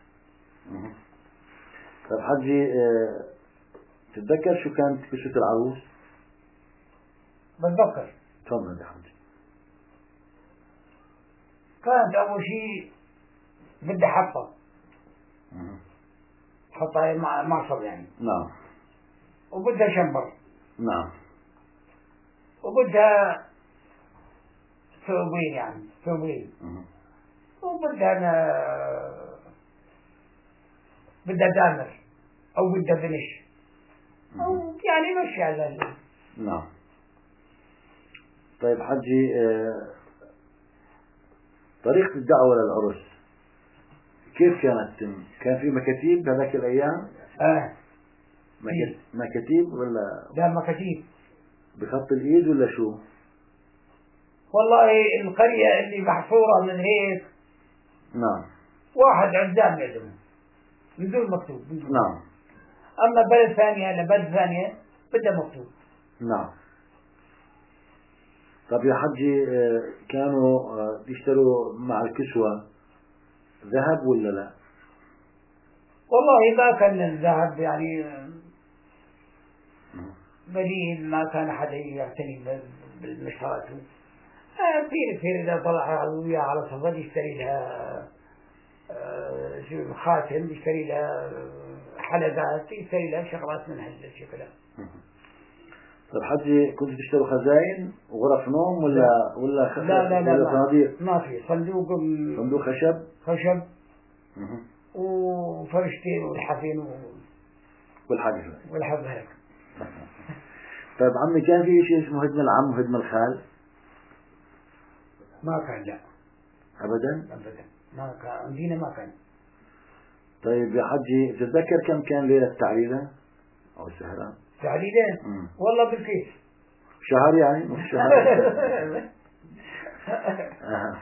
طيب حجي، تتذكر شو كانت كسوة العروس؟ بتذكر. تفضل يا حجي. كانت أول شيء بدها حطة. حطة مع معصب يعني. نعم. وبدها شمبر. نعم. وبدها ثوبين يعني ثوبين. وبدها بدها دامر أو بدها بنش أو يعني مشي على. نعم. طيب حجي، طريقة الدعوة للعرس كيف كانت تتم؟ كان في مكاتيب بهذاك الأيام؟ آه. مكاتيب ولا؟ لا مكاتيب. بخط الإيد ولا شو؟ والله القرية اللي محصورة من هيك. نعم. واحد عزام يعلمه من دون مكتوب. نعم. أما بلد ثانية لبلد ثانية بدها مكتوب. نعم. طب يا حجي، كانوا يشتروا مع الكسوة ذهب ولا لا؟ والله ما كان الذهب يعني قليل، ما كان حدا يعتني بالمشترات. كثير كثير إذا طلع وياه على صفد يشتري لها شو خاتم، يشتري لها حلقات، يشتري لها شغلات من هذا الشكل. طيب حجي، كنت تشتروا خزائن وغرف نوم ولا لا. ولا خ... لا لا لا ولا صناديق؟ ما في صندوق. صندوق خشب. خشب. وفرشتين والحفين و... والحجر والحجر هيك. طيب عمي، كان في شيء اسمه هدم العم وهدم الخال؟ ما كان لا أبدا أبدا ما كان عندنا ما كان. طيب يا حجي، تتذكر كم كان ليلة التعريضة أو السهران؟ تعريضة؟ والله بالكيس. شهر يعني نص شهر. آه.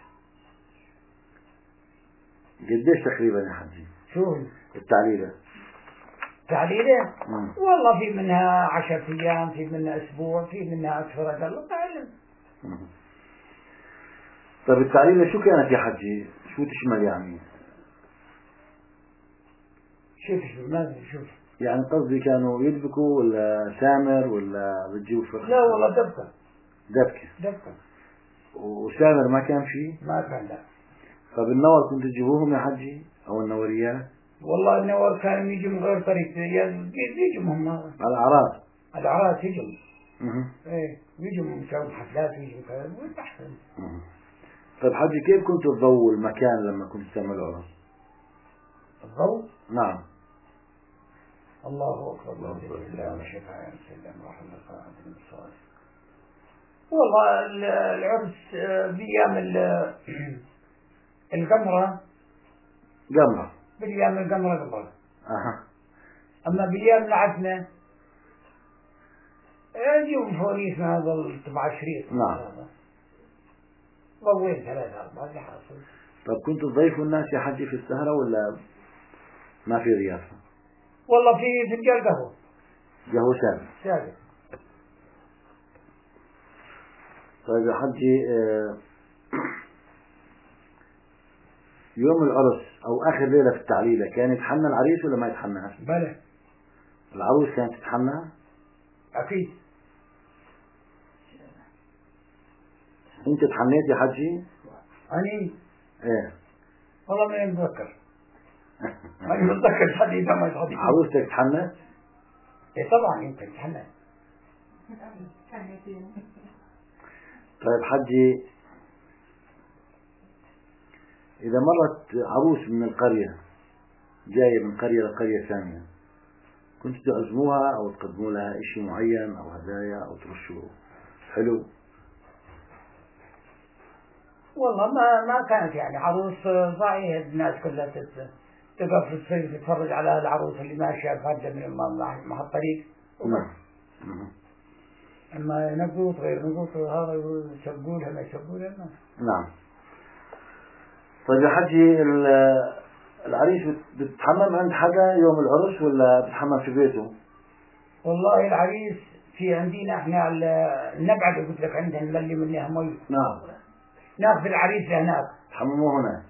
قديش تقريبا يا حجي؟ شو التعليلة؟ تعليلة؟ والله في منها عشرة أيام، في منها أسبوع، في منها أكثر أقل. تعلم. طيب التعليلة شو كانت يا حجي؟ شو تشمل يعني؟ شو تشمل؟ ما شوف. يعني قصدي كانوا يدبكوا ولا سامر ولا بتجيبوا فرخة؟ لا والله دبكة. دبكة. دبكة. وسامر ما كان فيه؟ ما كان لا. طب النور كنتوا تجيبوهم يا حجي أو النوريات؟ والله النور كانوا يجوا من غير طريق، يجوا هم على الأعراس. على الأعراس يجوا. اها. إيه يجوا يسوون حفلات ويجوا كذا ويتحسن. طيب حجي، كيف كنتوا تضووا المكان لما كنتوا تعملوا عرس؟ الضوء؟ نعم. الله أكبر. الله أكبر. الله وشفاعة وسلم ورحمة الله من الصالح. والله العرس بأيام القمرة قمرة بأيام القمرة قمرة. أها. أما بأيام العتمة يجيهم فوانيس من هذا تبع الشريط. نعم. ضوين ثلاثة أربعة اللي حاصل. طب كنتوا تضيفوا الناس يا حجي في السهرة ولا ما في ضيافة؟ والله في فنجان قهوة. قهوة سادة. سادة. طيب يا حجي، يوم العرس أو آخر ليلة في التعليلة كان يتحنى العريس ولا ما يتحنى؟ بلى. العروس كانت تتحنى؟ أكيد. أنت تحنيت يا حجي؟ أني؟ إيه. والله ما أتذكر. أنا أتذكر حديث ما يتحدث. عروستك تحنت؟ إيه طبعا يمكن تحنت. طيب حجي، إذا مرت عروس من القرية جاية من قرية لقرية ثانية، كنت تعزموها أو تقدموا لها إشي معين أو هدايا أو ترشوا حلو؟ والله ما ما كانت يعني عروس صحيح الناس كلها تقف في الصيف تتفرج على العروس اللي ماشية خارجة من مع الطريق. نعم. أما نقوط غير نقوط هذا يسبولها ما يسبولها ما. نعم. طيب يا حجي، العريس بتتحمم عند حدا يوم العرس ولا بتتحمم في بيته؟ والله العريس في عندنا احنا النبعة قلت لك عندنا نملي منها مي. نعم. ناخذ العريس لهناك. تحمموه هنا؟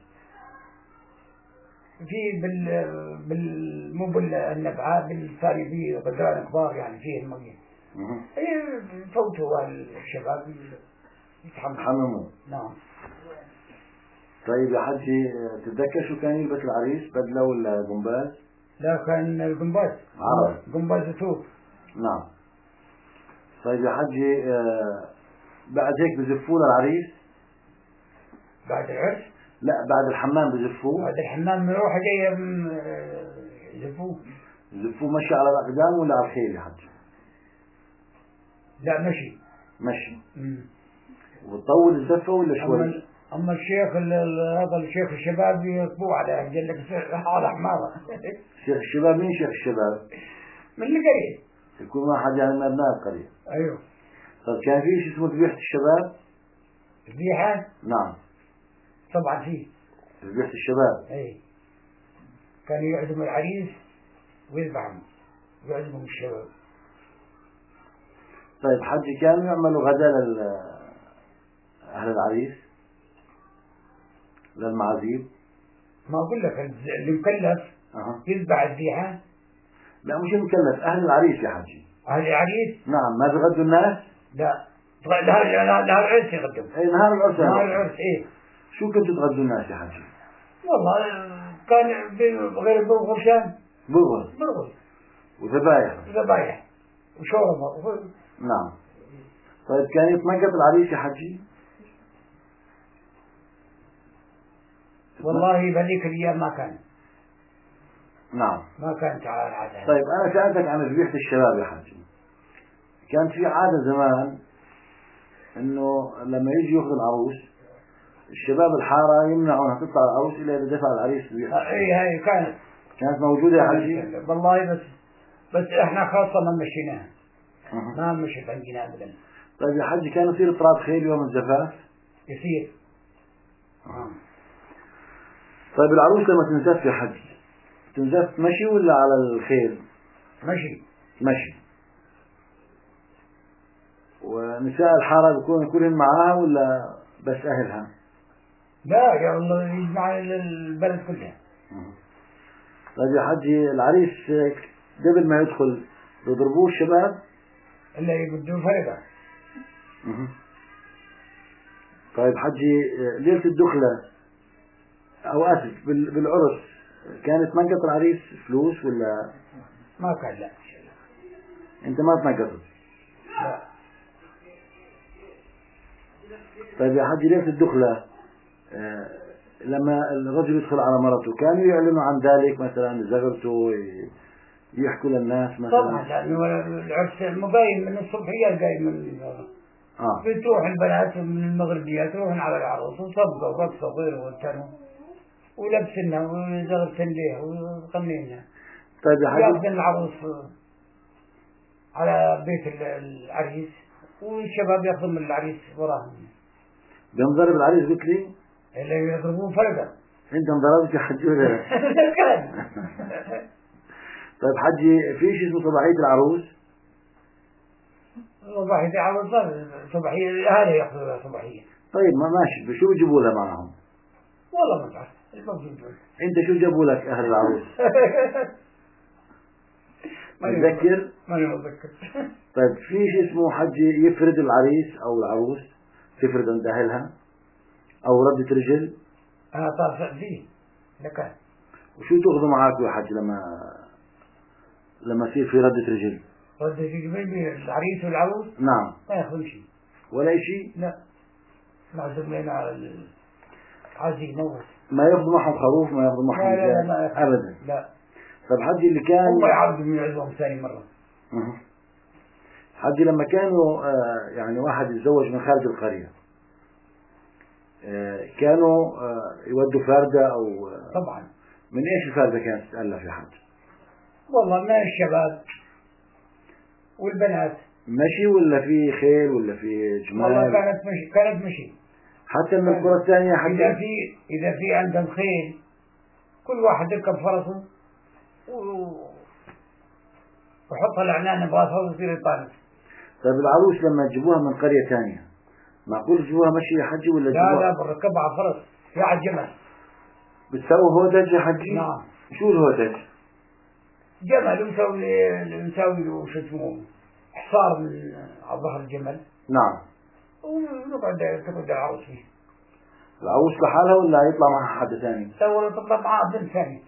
في بال بال مو بالنبعة بالثاني في غدران كبار يعني فيه المي. ايه فوتوا الشباب يتحمموا. نعم. طيب يا حجي، تتذكر شو كان يلبس العريس، بدلة ولا قنباز؟ لا كان القنباز. عربي. قنباز ثوب. نعم. طيب يا حجي، بعد هيك بزفوه للعريس؟ بعد العرس؟ لا، بعد الحمام بزفوه. بعد الحمام يروح جاي يزفوه. يزفوه مشي على الأقدام ولا على الخيل يا حجي؟ لا مشي. مشي. امم. وتطول الزفة ولا شوي؟ أما, أما الشيخ هذا الشيخ الشباب يركبوه على قال لك على حمارة. شيخ الشباب مين شيخ الشباب؟ من القرية. يكون واحد يعني من أبناء القرية. أيوه. طيب كان في شيء اسمه ذبيحة الشباب؟ ذبيحة؟ نعم. طبعا فيه. ذبيحة الشباب. أي. كانوا يعزموا العريس ويذبحهم ويعزموا الشباب. طيب حجي، كانوا يعملوا غدا لل أهل العريس للمعازيم؟ ما أقول لك اللي مكلف أه. يذبح الذبيحة. لا مش المكلف، أهل العريس يا حجي. أهل العريس؟ نعم. ما بيغدوا الناس؟ لا. نهار نهار العرس يقدم. أي نهار العرس. نهار العرس إيه. شو كنتوا تغدوا الناس يا حجي؟ والله كان غير بغرشان. بغل. بغل. وذبايح. ذبايح. وشوربة. نعم. طيب كان يتنقط العريس يا حجي؟ والله بهذيك الأيام ما كان. نعم. ما كانت على العادة. طيب أنا سألتك عن ذبيحة الشباب يا حجي. كانت في عادة زمان إنه لما يجي يأخذ العروس الشباب الحارة يمنعونها تطلع العروس إلا إذا دفع العريس ذبيحة. إيه هاي كانت. كانت موجودة يا حجي؟ والله بس بس إحنا خاصة ما مشيناها. ما مشيت عندنا أبدا. طيب يا حجي، كان يصير اضطراب خيل يوم الزفاف؟ يصير. آه. طيب العروس لما تنزف يا حجي تنزف مشي ولا على الخيل؟ مشي. مشي. ونساء الحارة بيكونوا كلهم معاها ولا بس أهلها؟ لا يا الله يجمع البلد كلها. طيب يا حجي، العريس قبل ما يدخل بيضربوه الشباب؟ إلا يبدو فرقة. طيب حجي، ليلة الدخلة أو آسف بالعرس كانت تنقط العريس فلوس ولا؟ ما كان. لا. أنت ما تنقطت؟ لا. طيب يا حجي، ليلة الدخلة آه لما الرجل يدخل على مرته كانوا يعلنوا عن ذلك مثلا زغرته يحكوا للناس مثلا؟ طبعا، لأنه العرس مباين من الصبحية قايم من آه. بتروح البنات من المغربيات تروحن على العروس وصبقوا وقصوا وغيره وتنوا ولبسنها وزغرتن ليه وغنينها. طيب يا حاج، ياخذن العروس على بيت العريس والشباب ياخذون من العريس وراهم. بينضرب العريس قلت لي؟ اللي يضربون فرقة. انت انضربت يا حجي ولا لا؟ طيب حجي، في شيء اسمه صباحية العروس؟ صباحية العروس صباحية الأهالي ياخذوا صباحية. طيب ما ماشي، شو بيجيبوا لها معهم؟ والله ما تعرف الموجود. انت شو جابوا لك اهل العروس؟ متذكر؟ ما أتذكر. طيب في شيء اسمه حجي يفرد العريس او العروس، تفرد عند اهلها او ردة رجل؟ أنا طارق فيه لك. وشو تاخذوا معك يا حج لما لما يصير في ردة رجل؟ ردة رجل العريس والعروس؟ نعم. ما ياخذون شيء ولا شيء؟ لا، معزوم لنا على العزيز نور. ما ياخذوا معهم خروف؟ ما ياخذوا معهم؟ لا لا لا ما ياخذ. ابدا. لا. طيب حجي اللي كان هم يعودوا من عزوهم ثاني مرة. أه. حجي لما كانوا آه يعني واحد يتزوج من خارج القرية، آه كانوا آه يودوا فردة او آه طبعا. من ايش الفردة كانت تتألف يا حج؟ والله من الشباب والبنات. مشي ولا في خيل ولا في جمال؟ والله كانت مشي، كانت مشي. حتى من القرى الثانية حتى إذا في إذا في عندهم خيل كل واحد يركب فرسه و... وحط العنان براسه ويصير يطالب. طيب العروس لما تجيبوها من قرية ثانية معقول تجيبوها مشي يا حجي ولا لا تجيبوها؟ لا بركبها على فرس في على الجمل. بتسوي هودج يا حجي؟ نعم. شو الهودج؟ جمل مسوي مسوي له شو اسمه حصار من على ظهر الجمل. نعم. ونقعد تقعد العروس فيه. العروس لحالها ولا يطلع معها حد ثاني؟ سووا تطلع معاه بنت ثاني.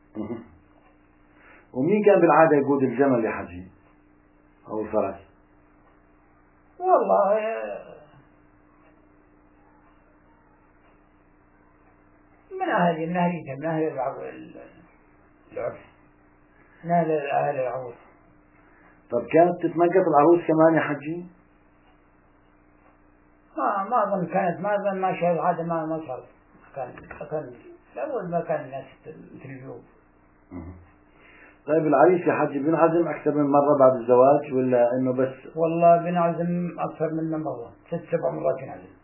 ومين كان بالعادة يقود الجمل يا حجي أو الفرس؟ والله من أهل النهرية من أهل العرس من أهل أهل العروس. طب كانت تتنقط العروس كمان يا حجي؟ ما ما أظن كانت ما أظن ما شاء هذا ما ما صار كان كان الأول ما كان الناس تلفون. طيب العريس يا حجي بينعزم أكثر من مرة بعد الزواج ولا إنه بس؟ والله بنعزم أكثر من مرة، ست سبع مرات نعزم.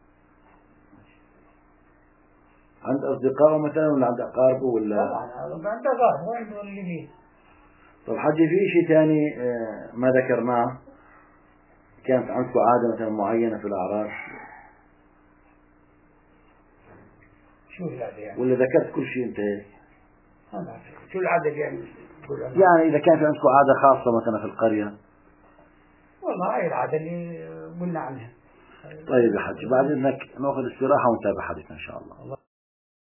عند أصدقائه مثلا ولا عند أقاربه ولا؟ طبعا عند أقاربه وعنده اللي فيه. طب حجي في شيء ثاني ما ذكرناه كانت عندكم عادة مثلا معينة في الأعراس؟ شو العادة يعني؟ ولا ذكرت كل شيء أنت هيك؟ ما بعرف شو العادة يعني؟ يعني إذا كان في عندكم عادة خاصة مثلا في القرية؟ والله هاي العادة اللي قلنا عنها. طيب يا حجي بعد إذنك نأخذ استراحة ونتابع حديثنا إن شاء الله.